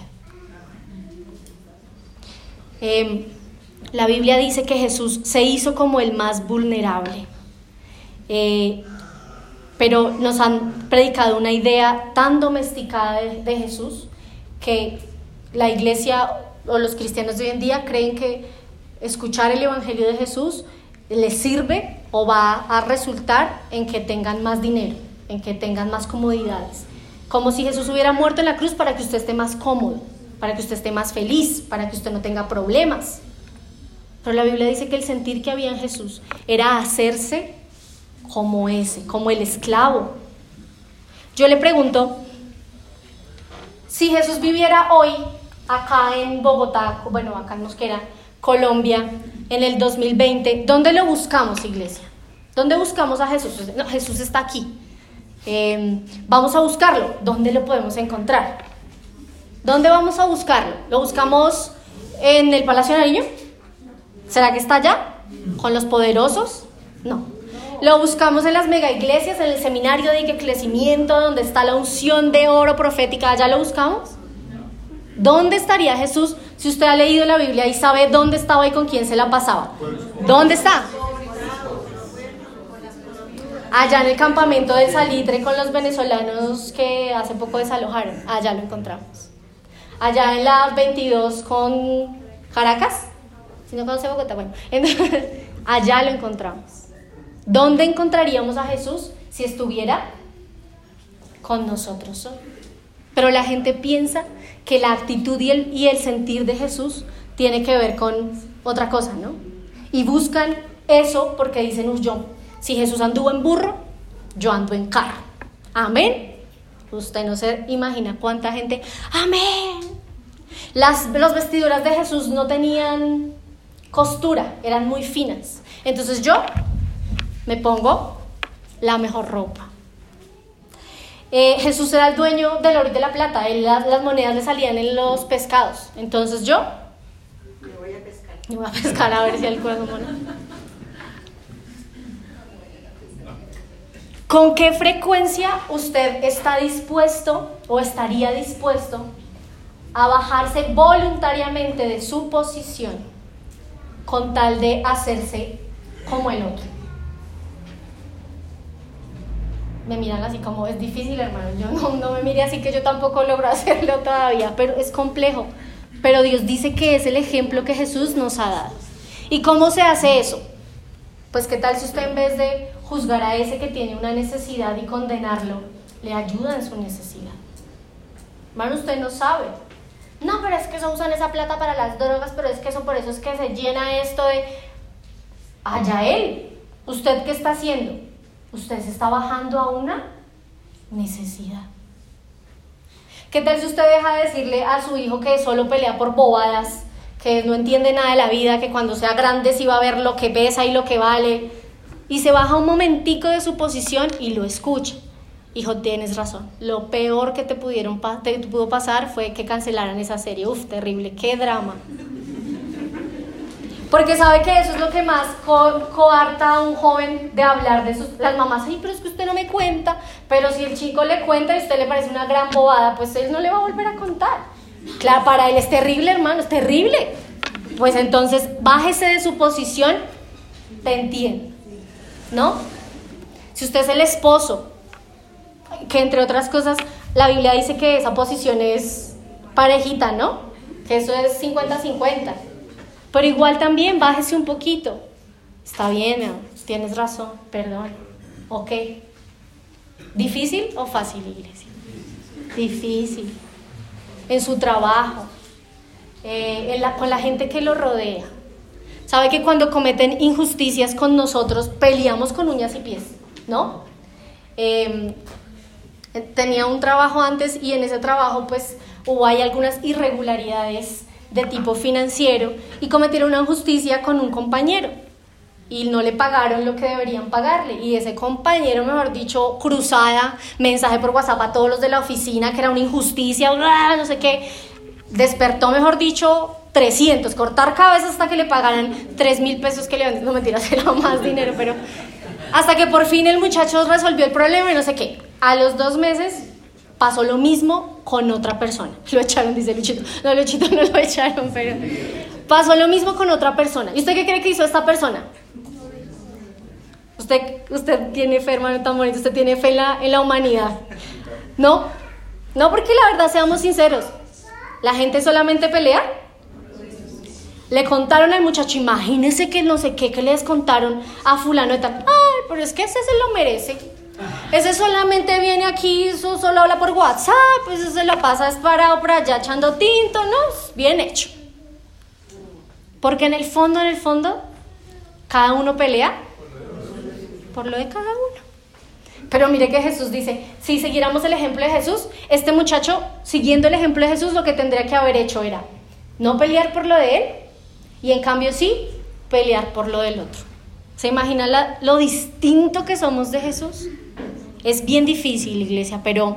Eh, la Biblia dice que Jesús se hizo como el más vulnerable. Eh, pero nos han predicado una idea tan domesticada de, de Jesús que la iglesia o los cristianos de hoy en día creen que escuchar el evangelio de Jesús les sirve o va a resultar en que tengan más dinero, en que tengan más comodidades. Como si Jesús hubiera muerto en la cruz para que usted esté más cómodo, para que usted esté más feliz, para que usted no tenga problemas. Pero la Biblia dice que el sentir que había en Jesús era hacerse como ese, como el esclavo. Yo le pregunto, si Jesús viviera hoy acá en Bogotá, bueno, acá en Mosquera, Colombia, en el dos mil veinte, ¿dónde lo buscamos, iglesia? ¿Dónde buscamos a Jesús? No, Jesús está aquí. Eh, vamos a buscarlo. ¿Dónde lo podemos encontrar? ¿Dónde vamos a buscarlo? ¿Lo buscamos en el Palacio de Nariño? ¿Será que está allá? ¿Con los poderosos? No. Lo buscamos en las mega iglesias, en el seminario de crecimiento, donde está la unción de oro profética. ¿Ya lo buscamos? ¿Dónde estaría Jesús si usted ha leído la Biblia y sabe dónde estaba y con quién se la pasaba? ¿Dónde está? Allá en el campamento del Salitre con los venezolanos que hace poco desalojaron. Allá lo encontramos. Allá en la veintidós con Caracas. Si no conoce Bogotá, bueno. Entonces, allá lo encontramos. ¿Dónde encontraríamos a Jesús si estuviera con nosotros hoy? Pero la gente piensa que la actitud y el, y el sentir de Jesús tiene que ver con otra cosa, ¿no? Y buscan eso porque dicen, uy, yo, si Jesús anduvo en burro, yo ando en carro. Amén. Usted no se imagina cuánta gente, amén. Las, las vestiduras de Jesús no tenían costura, eran muy finas. Entonces yo me pongo la mejor ropa. Eh, Jesús era el dueño del oro y de la plata. Él, las, las monedas le salían en los pescados. Entonces yo Me voy a pescar. me voy a pescar a ver si el cuerno mono. ¿Con qué frecuencia usted está dispuesto o estaría dispuesto a bajarse voluntariamente de su posición con tal de hacerse como el otro? Me miran así como, es difícil, hermano. Yo no, no me mire así, que yo tampoco logro hacerlo todavía, pero es complejo. Pero Dios dice que es el ejemplo que Jesús nos ha dado. ¿Y cómo se hace eso? Pues qué tal si usted, en vez de juzgar a ese que tiene una necesidad y condenarlo, le ayuda en su necesidad. Hermano, usted no sabe. No, pero es que eso usan esa plata para las drogas, pero es que eso por eso es que se llena esto de... Allá él. ¿Usted qué está haciendo? Usted se está bajando a una necesidad. ¿Qué tal si usted deja de decirle a su hijo que solo pelea por bobadas, que no entiende nada de la vida, que cuando sea grande sí va a ver lo que pesa y lo que vale, y se baja un momentico de su posición y lo escucha? Hijo, tienes razón. Lo peor que te pudieron te pudo pasar fue que cancelaran esa serie. Uf, terrible, qué drama. Porque sabe que eso es lo que más co- coarta a un joven de hablar de sus... Las mamás, ay, pero es que usted no me cuenta. Pero si el chico le cuenta y a usted le parece una gran bobada, pues él no le va a volver a contar. Claro, para él es terrible, hermano, es terrible. Pues entonces, bájese de su posición, te entiendo, ¿no? Si usted es el esposo, que entre otras cosas, la Biblia dice que esa posición es parejita, ¿no? Que eso es cincuenta cincuenta. Pero igual también bájese un poquito. Está bien, ¿no? Tienes razón, perdón. Ok. ¿Difícil o fácil, iglesia? Difícil. En su trabajo, eh, en la, con la gente que lo rodea. ¿Sabe que cuando cometen injusticias con nosotros peleamos con uñas y pies? ¿No? Eh, tenía un trabajo antes y en ese trabajo pues hubo ahí algunas irregularidades de tipo financiero y cometieron una injusticia con un compañero y no le pagaron lo que deberían pagarle, y ese compañero, mejor dicho, cruzada, mensaje por WhatsApp a todos los de la oficina que era una injusticia, bla, no sé qué, despertó, mejor dicho, trescientos, cortar cabezas hasta que le pagaran tres mil pesos que le habían, no mentiras, era más dinero, pero hasta que por fin el muchacho resolvió el problema y no sé qué. A los dos meses pasó lo mismo con otra persona. Lo echaron, dice Luchito. No, Luchito no lo echaron, pero pasó lo mismo con otra persona. ¿Y usted qué cree que hizo esta persona? Usted, usted tiene fe, hermano, tan bonito. Usted tiene fe en la, en la humanidad. No, no, porque la verdad, seamos sinceros, la gente solamente pelea. Le contaron al muchacho, imagínese que no sé qué, que les contaron a fulano de tal. Ay, pero es que ese se lo merece. Ese solamente viene aquí, eso solo habla por WhatsApp, pues ese se la pasa disparado por allá echando tinto, ¿no? Bien hecho. Porque en el fondo, en el fondo, cada uno pelea por lo de cada uno. Pero mire que Jesús dice, si siguiéramos el ejemplo de Jesús, este muchacho, siguiendo el ejemplo de Jesús, lo que tendría que haber hecho era no pelear por lo de él, y en cambio sí, pelear por lo del otro. ¿Se imagina la, lo distinto que somos de Jesús? Es bien difícil, iglesia, pero,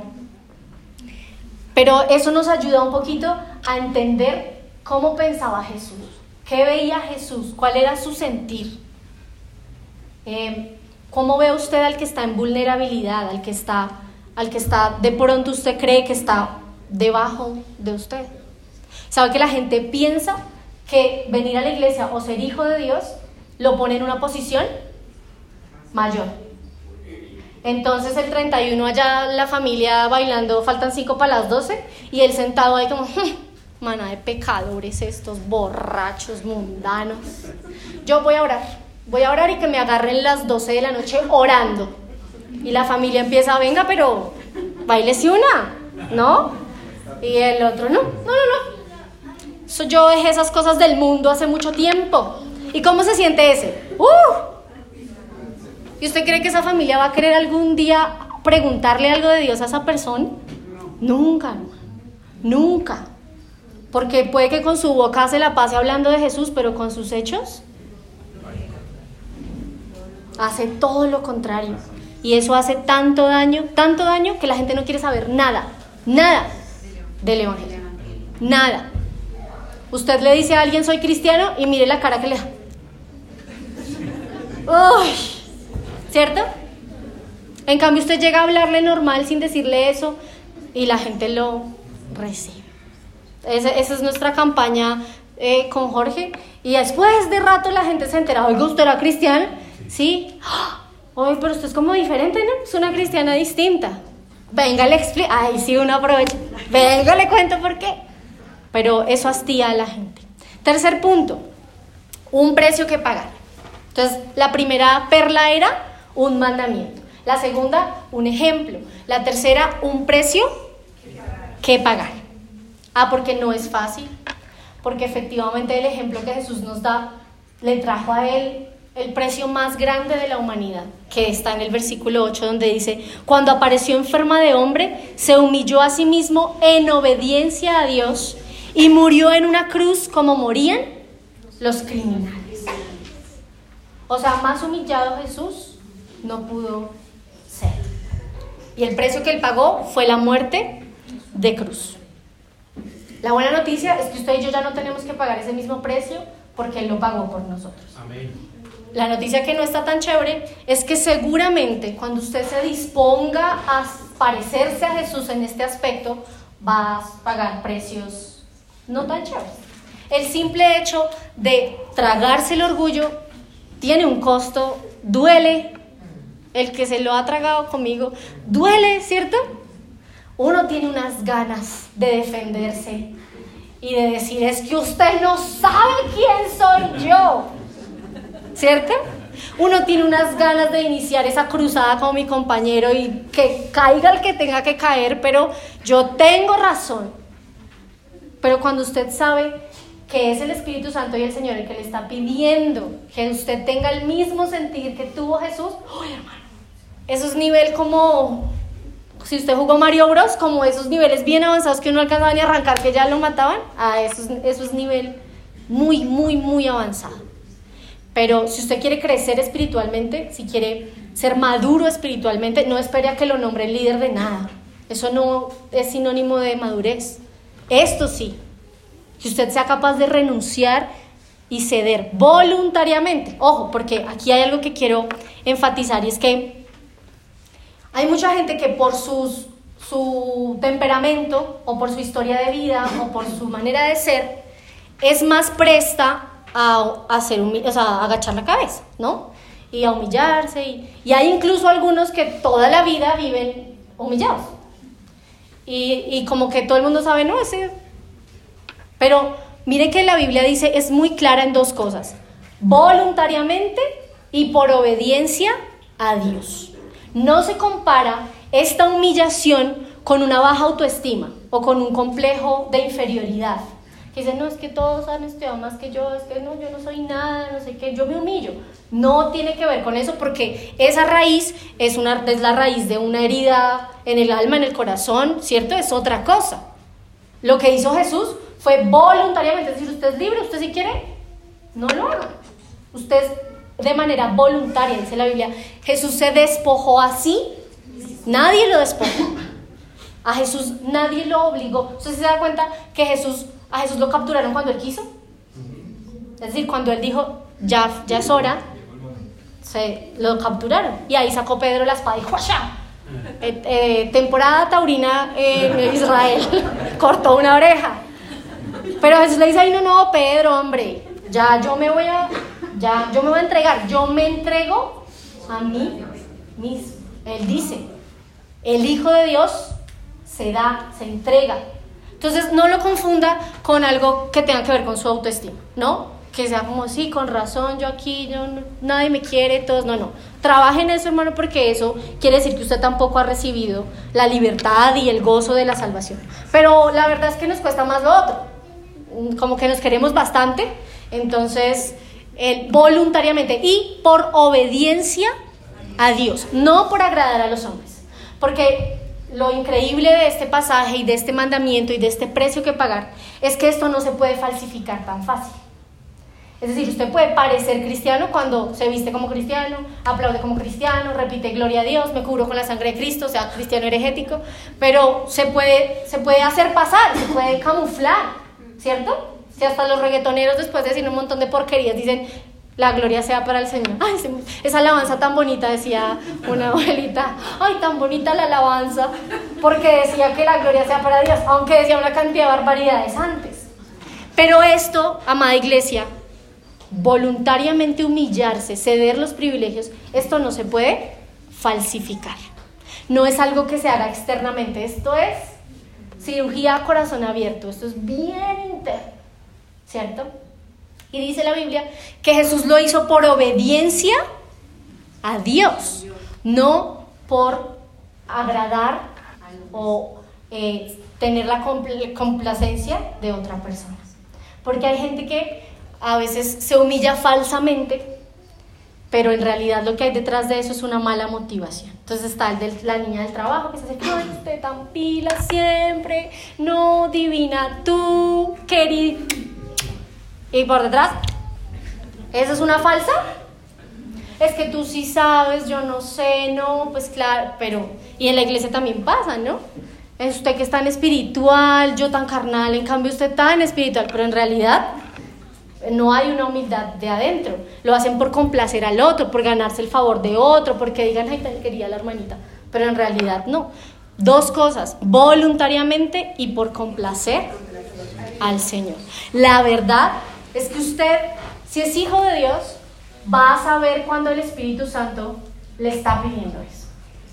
pero eso nos ayuda un poquito a entender cómo pensaba Jesús, qué veía Jesús, cuál era su sentir. Eh, ¿Cómo ve usted al que está en vulnerabilidad, al que está, al que está de pronto usted cree que está debajo de usted? ¿Sabe que la gente piensa que venir a la iglesia o ser hijo de Dios lo pone en una posición mayor? Entonces el treinta y uno allá la familia bailando, faltan cinco para las doce, y él sentado ahí como, maná de pecadores estos, borrachos, mundanos. Yo voy a orar, voy a orar y que me agarren las doce de la noche orando. Y la familia empieza, venga, pero báilese una, ¿no? Y el otro, no, no, no, no. So, yo dejé esas cosas del mundo hace mucho tiempo. ¿Y cómo se siente ese? ¡Uh! ¿Y usted cree que esa familia va a querer algún día preguntarle algo de Dios a esa persona? Nunca, nunca. Porque puede que con su boca se la pase hablando de Jesús, pero con sus hechos hace todo lo contrario. Y eso hace tanto daño, tanto daño, que la gente no quiere saber nada, nada del evangelio. Nada. Usted le dice a alguien soy cristiano y mire la cara que le da. Uy, ¿cierto? En cambio usted llega a hablarle normal sin decirle eso y la gente lo recibe. Esa, esa es nuestra campaña eh, con Jorge. Y después de rato la gente se entera, oiga, ¿usted era cristiano? Sí. Oye, pero usted es como diferente, ¿no? Es una cristiana distinta. Venga, le explico. Ay, sí, uno aprovecha. Venga, le cuento por qué. Pero eso hastía a la gente. Tercer punto, un precio que pagar. Entonces, la primera perla era un mandamiento. La segunda, un ejemplo. La tercera, un precio que pagar. Ah, porque no es fácil. Porque efectivamente el ejemplo que Jesús nos da le trajo a él el precio más grande de la humanidad, que está en el versículo ocho, donde dice, cuando apareció en forma de hombre, se humilló a sí mismo en obediencia a Dios y murió en una cruz como morían los criminales. O sea, más humillado Jesús no pudo ser. Y el precio que él pagó fue la muerte de cruz. La buena noticia es que usted y yo ya no tenemos que pagar ese mismo precio porque él lo pagó por nosotros. Amén. La noticia que no está tan chévere es que seguramente cuando usted se disponga a parecerse a Jesús en este aspecto, va a pagar precios no tan chéveres. El simple hecho de tragarse el orgullo tiene un costo, duele. El que se lo ha tragado conmigo, duele, ¿cierto? Uno tiene unas ganas de defenderse y de decir, es que usted no sabe quién soy yo, ¿cierto? Uno tiene unas ganas de iniciar esa cruzada con mi compañero y que caiga el que tenga que caer, pero yo tengo razón. Pero cuando usted sabe que es el Espíritu Santo y el Señor el que le está pidiendo que usted tenga el mismo sentir que tuvo Jesús, ¡uy, hermano! Eso es nivel como, si usted jugó Mario Bros, como esos niveles bien avanzados que uno alcanzaba ni a arrancar, que ya lo mataban. Ah, eso es, eso es nivel muy, muy, muy avanzado. Pero si usted quiere crecer espiritualmente, si quiere ser maduro espiritualmente, no espere a que lo nombre el líder de nada. Eso no es sinónimo de madurez. Esto sí, que usted sea capaz de renunciar y ceder voluntariamente. Ojo, porque aquí hay algo que quiero enfatizar y es que hay mucha gente que por sus, su temperamento o por su historia de vida o por su manera de ser es más presta a, a, hacer humi- o sea, a agachar la cabeza, ¿no? Y a humillarse. Y, y hay incluso algunos que toda la vida viven humillados. Y, y como que todo el mundo sabe, no, ese... Pero mire que la Biblia dice, es muy clara en dos cosas. Voluntariamente y por obediencia a Dios. No se compara esta humillación con una baja autoestima o con un complejo de inferioridad. Que dicen, no, es que todos han estudiado más que yo, es que no, yo no soy nada, no sé qué, yo me humillo. No tiene que ver con eso porque esa raíz es, una, es la raíz de una herida en el alma, en el corazón, ¿cierto? Es otra cosa. Lo que hizo Jesús fue voluntariamente, es decir, usted es libre, usted si quiere, no lo haga. Usted de manera voluntaria, dice la Biblia, Jesús se despojó así, nadie lo despojó. A Jesús nadie lo obligó. ¿Usted se da cuenta que Jesús, a Jesús lo capturaron cuando él quiso? Es decir, cuando él dijo, ya, ya es hora, se lo capturaron. Y ahí sacó Pedro la espada y ¡juasha! Eh, eh, temporada taurina en Israel, cortó una oreja. Pero Jesús le dice ahí, no, no, Pedro, hombre, ya yo me voy a, ya yo me voy a entregar, yo me entrego a mí mismo. Él dice, el Hijo de Dios se da, se entrega. Entonces no lo confunda con algo que tenga que ver con su autoestima, ¿no? Que sea como, sí, con razón, yo aquí, yo no, nadie me quiere, todos, no, no. Trabaje en eso, hermano, porque eso quiere decir que usted tampoco ha recibido la libertad y el gozo de la salvación. Pero la verdad es que nos cuesta más lo otro, como que nos queremos bastante, entonces, eh, voluntariamente y por obediencia a Dios, no por agradar a los hombres. Porque lo increíble de este pasaje y de este mandamiento y de este precio que pagar es que esto no se puede falsificar tan fácil. Es decir, usted puede parecer cristiano cuando se viste como cristiano, aplaude como cristiano, repite gloria a Dios, me cubro con la sangre de Cristo, o sea, cristiano herejético, pero se puede, se puede hacer pasar, se puede camuflar, ¿cierto? Si hasta los reggaetoneros, después de decir un montón de porquerías, dicen, la gloria sea para el Señor. Ay, esa alabanza tan bonita, decía una abuelita, ay, tan bonita la alabanza, porque decía que la gloria sea para Dios, aunque decía una cantidad de barbaridades antes. Pero esto, amada iglesia, voluntariamente humillarse, ceder los privilegios, esto no se puede falsificar. No es algo que se haga externamente, esto es cirugía a corazón abierto, esto es bien interno, ¿cierto? Y dice la Biblia que Jesús lo hizo por obediencia a Dios, no por agradar o eh, tener la compl- complacencia de otra persona. Porque hay gente que a veces se humilla falsamente, pero en realidad lo que hay detrás de eso es una mala motivación. Entonces está el de la niña del trabajo que se hace, ay, usted tan pila siempre, no, divina, tú, querida. Y por detrás, ¿eso es una falsa? Es que tú sí sabes, yo no sé, no, pues claro, pero... Y en la iglesia también pasa, ¿no? Es usted que es tan espiritual, yo tan carnal, en cambio usted tan espiritual, pero en realidad no hay una humildad de adentro. Lo hacen por complacer al otro, por ganarse el favor de otro, porque digan, ay, tan quería la hermanita, pero en realidad no. Dos cosas, voluntariamente y por complacer al Señor. La verdad es que usted, si es hijo de Dios, va a saber cuando el Espíritu Santo le está pidiendo eso.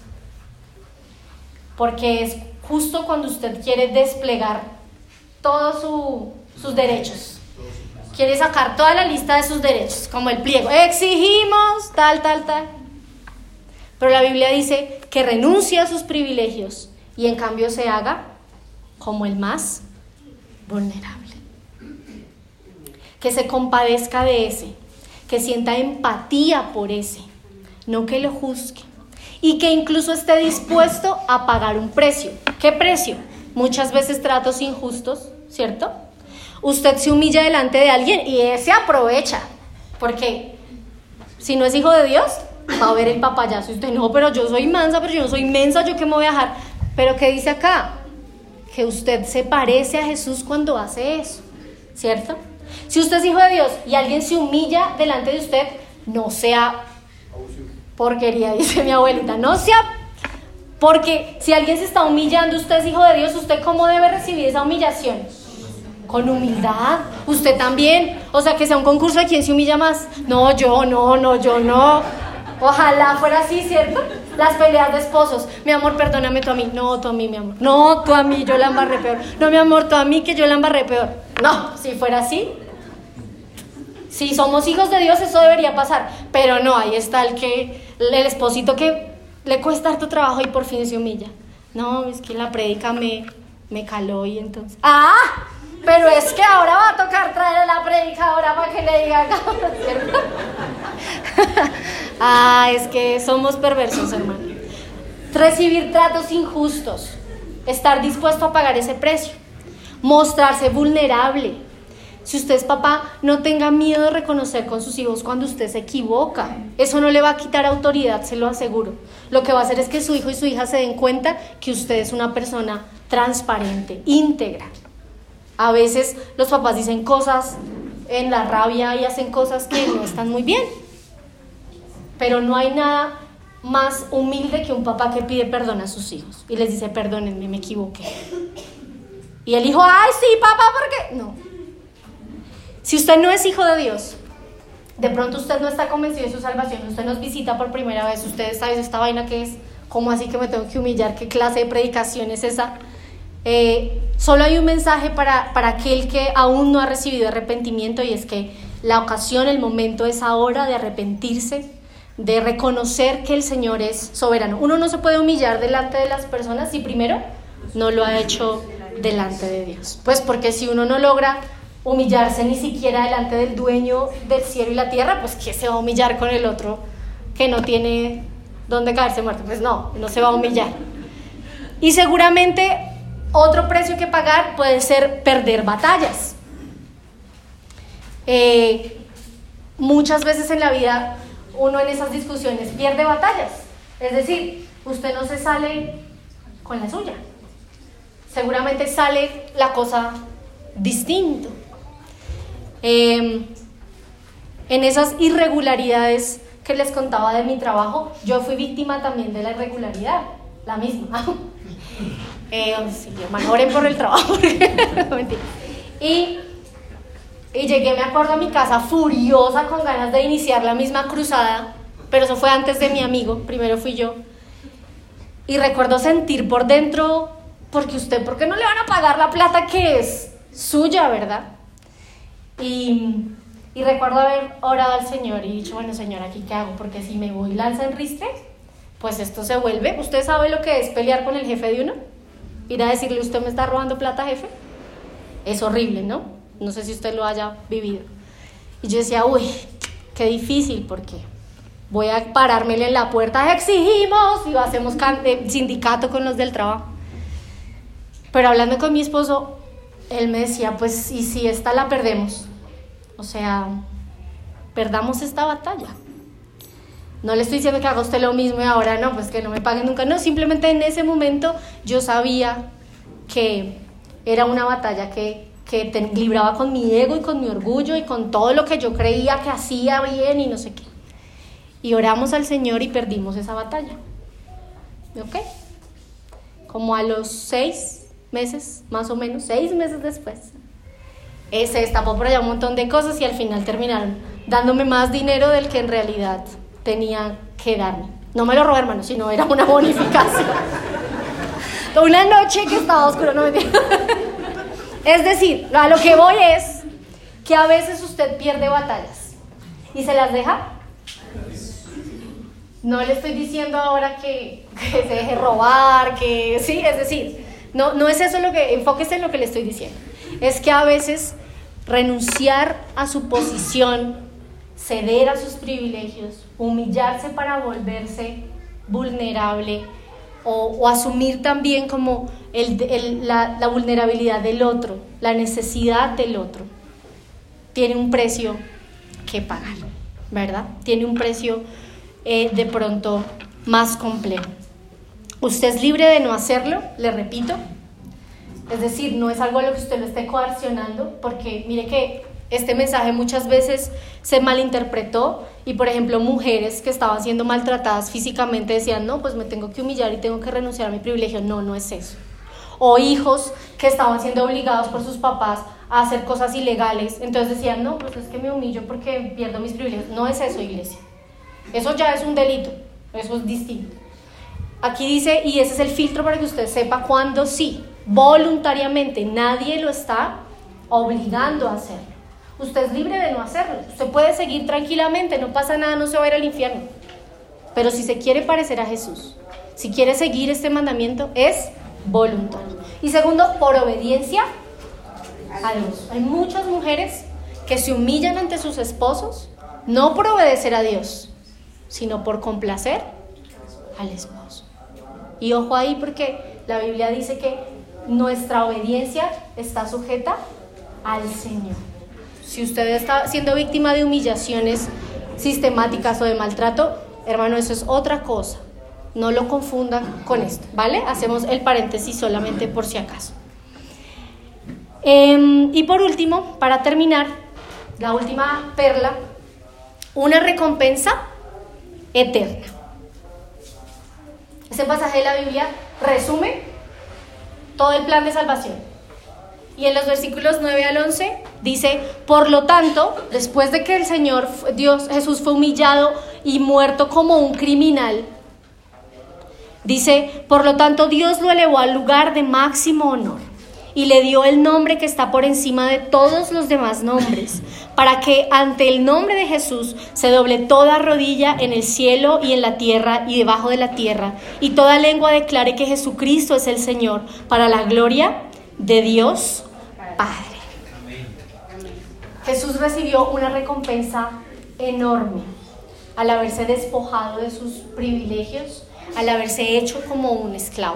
Porque es justo cuando usted quiere desplegar todos su, sus derechos. Quiere sacar toda la lista de sus derechos, como el pliego. Exigimos tal, tal, tal. Pero la Biblia dice que renuncie a sus privilegios y en cambio se haga como el más vulnerable. Que se compadezca de ese, que sienta empatía por ese, no que lo juzgue. Y que incluso esté dispuesto a pagar un precio. ¿Qué precio? Muchas veces tratos injustos, ¿cierto? Usted se humilla delante de alguien y ese aprovecha. Porque si no es hijo de Dios, va a ver el papayazo. Y usted, no, pero yo soy mansa, pero yo no soy mensa, ¿yo qué me voy a dejar? Pero ¿qué dice acá? Que usted se parece a Jesús cuando hace eso, ¿cierto? Si usted es hijo de Dios y alguien se humilla delante de usted, no sea porquería, dice mi abuelita, no sea, porque si alguien se está humillando, usted es hijo de Dios, ¿usted cómo debe recibir esa humillación? Con humildad, usted también, o sea, que sea un concurso de quién se humilla más. No, yo, no, no, yo no. Ojalá fuera así, ¿cierto? Las peleas de esposos, mi amor, perdóname, tú a mí, no, tú a mí, mi amor, no, tú a mí, yo la embarré peor, no, mi amor, tú a mí, que yo la embarré peor. No, si fuera así, si somos hijos de Dios, eso debería pasar, pero no, ahí está el que, el esposito que le cuesta harto trabajo y por fin se humilla. No, es que la prédica me, me caló y entonces, ¡ah! Pero es que ahora va a tocar traer la predicadora para que le diga, ¿cierto? Ah, es que somos perversos, hermano. Recibir tratos injustos, estar dispuesto a pagar ese precio, mostrarse vulnerable. Si usted es papá, no tenga miedo de reconocer con sus hijos cuando usted se equivoca. Eso no le va a quitar autoridad, se lo aseguro. Lo que va a hacer es que su hijo y su hija se den cuenta que usted es una persona transparente, íntegra. A veces los papás dicen cosas en la rabia y hacen cosas que no están muy bien. pero no hay nada más humilde que un papá que pide perdón a sus hijos y les dice, perdónenme, me equivoqué. Y el hijo, ay, sí, papá, ¿por qué? No. Si usted no es hijo de Dios, de pronto usted no está convencido de su salvación, usted nos visita por primera vez, usted sabe esta vaina que es, ¿cómo así que me tengo que humillar? ¿Qué clase de predicación es esa? Eh, solo hay un mensaje para, para aquel que aún no ha recibido arrepentimiento, y es que la ocasión, el momento es ahora de arrepentirse, de reconocer que el Señor es soberano. Uno no se puede humillar delante de las personas si primero no lo ha hecho delante de Dios. Pues porque si uno no logra humillarse ni siquiera delante del dueño del cielo y la tierra, pues ¿qué se va a humillar con el otro que no tiene dónde caerse muerto? Pues no, no se va a humillar. Y seguramente otro precio que pagar puede ser perder batallas. Eh, muchas veces en la vida uno en esas discusiones pierde batallas, es decir, usted no se sale con la suya, seguramente sale la cosa distinto. Eh, en esas irregularidades que les contaba de mi trabajo, yo fui víctima también de la irregularidad, la misma. eh, sí, hermano, oren por el trabajo. y Y llegué, me acuerdo, a mi casa furiosa, con ganas de iniciar la misma cruzada, pero eso fue antes de mi amigo, primero fui yo. Y recuerdo sentir por dentro, porque usted, ¿por qué no le van a pagar la plata que es suya, verdad? Y, y recuerdo haber orado al Señor y dicho, bueno, Señor, ¿aquí qué hago? Porque si me voy y lanza en ristre, pues esto se vuelve. ¿Usted sabe lo que es pelear con el jefe de uno? Ir a decirle, ¿usted me está robando plata, jefe? Es horrible, ¿no? No sé si usted lo haya vivido. Y yo decía, uy, qué difícil, porque voy a parármele en la puerta, exigimos, y hacemos can- sindicato con los del trabajo. Pero hablando con mi esposo, él me decía, pues, ¿y si esta la perdemos? O sea, perdamos esta batalla. No le estoy diciendo que haga usted lo mismo y ahora no, pues que no me paguen nunca. No, simplemente en ese momento yo sabía que era una batalla que que te libraba con mi ego y con mi orgullo y con todo lo que yo creía que hacía bien y no sé qué. Y oramos al Señor y perdimos esa batalla. ¿Ok? Como a los seis meses, más o menos, seis meses después, eh, se destapó por allá un montón de cosas y al final terminaron dándome más dinero del que en realidad tenía que darme. No me lo robé, hermano, sino era una bonificación. Una noche que estaba oscuro, no me entiendo. Es decir, a lo que voy es que a veces usted pierde batallas y se las deja. No le estoy diciendo ahora que, que se deje robar, que sí, es decir, no, no es eso lo que, enfóquese en lo que le estoy diciendo. Es que a veces renunciar a su posición, ceder a sus privilegios, humillarse para volverse vulnerable, O, o asumir también como el, el, la, la vulnerabilidad del otro, la necesidad del otro, tiene un precio que pagar, ¿verdad? Tiene un precio eh, de pronto más complejo. Usted es libre de no hacerlo, le repito, es decir, no es algo a lo que usted lo esté coaccionando, porque mire que este mensaje muchas veces se malinterpretó y, por ejemplo, mujeres que estaban siendo maltratadas físicamente decían, no, pues me tengo que humillar y tengo que renunciar a mi privilegio. No, no es eso. O hijos que estaban siendo obligados por sus papás a hacer cosas ilegales, entonces decían, no, pues es que me humillo porque pierdo mis privilegios. No es eso, iglesia. Eso ya es un delito, eso es distinto. Aquí dice, y ese es el filtro para que usted sepa cuándo sí, voluntariamente, nadie lo está obligando a hacerlo. Usted es libre de no hacerlo, usted puede seguir tranquilamente, no pasa nada, no se va a ir al infierno. Pero si se quiere parecer a Jesús, si quiere seguir este mandamiento, es voluntario. Y segundo, por obediencia a Dios. Hay muchas mujeres que se humillan ante sus esposos, no por obedecer a Dios, sino por complacer al esposo. Y ojo ahí, porque la Biblia dice que nuestra obediencia está sujeta al Señor. Si usted está siendo víctima de humillaciones sistemáticas o de maltrato, hermano, eso es otra cosa. No lo confundan con esto, ¿vale? Hacemos el paréntesis solamente por si acaso. Eh, y por último, para terminar, la última perla, una recompensa eterna. Este pasaje de la Biblia resume todo el plan de salvación. Y en los versículos nueve al once dice: por lo tanto, después de que el Señor Dios Jesús fue humillado y muerto como un criminal, dice, por lo tanto Dios lo elevó al lugar de máximo honor y le dio el nombre que está por encima de todos los demás nombres, para que ante el nombre de Jesús se doble toda rodilla en el cielo y en la tierra y debajo de la tierra, y toda lengua declare que Jesucristo es el Señor, para la gloria de Dios Padre. Jesús recibió una recompensa enorme al haberse despojado de sus privilegios, al haberse hecho como un esclavo,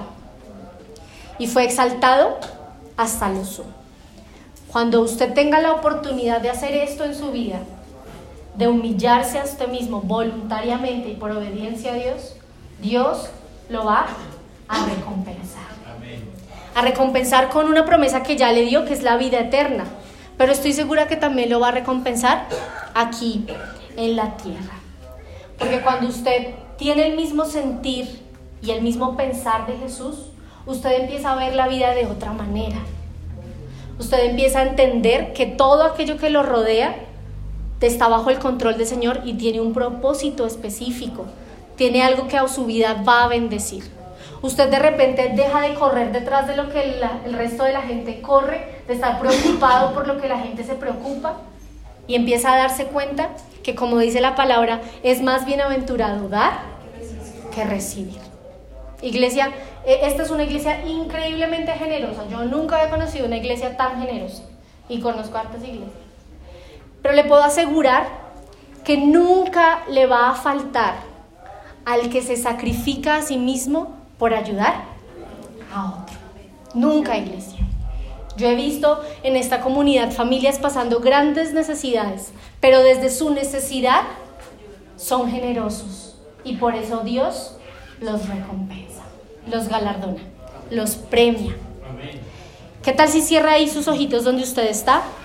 y fue exaltado hasta lo sumo. Cuando usted tenga la oportunidad de hacer esto en su vida, de humillarse a usted mismo voluntariamente y por obediencia a Dios, Dios lo va a recompensar. A recompensar con una promesa que ya le dio, que es la vida eterna. Pero estoy segura que también lo va a recompensar aquí en la tierra. Porque cuando usted tiene el mismo sentir y el mismo pensar de Jesús, usted empieza a ver la vida de otra manera. Usted empieza a entender que todo aquello que lo rodea está bajo el control del Señor y tiene un propósito específico. Tiene algo que a su vida va a bendecir. Usted de repente deja de correr detrás de lo que la, el resto de la gente corre, de estar preocupado por lo que la gente se preocupa, y empieza a darse cuenta que, como dice la palabra, es más bienaventurado dar que recibir. Iglesia, esta es una iglesia increíblemente generosa. Yo nunca había conocido una iglesia tan generosa, y conozco hartas iglesias, pero le puedo asegurar que nunca le va a faltar al que se sacrifica a sí mismo por ayudar a otro. Nunca, iglesia. Yo he visto en esta comunidad familias pasando grandes necesidades, pero desde su necesidad son generosos, y por eso Dios los recompensa, los galardona, los premia. ¿Qué tal si cierra ahí sus ojitos donde usted está?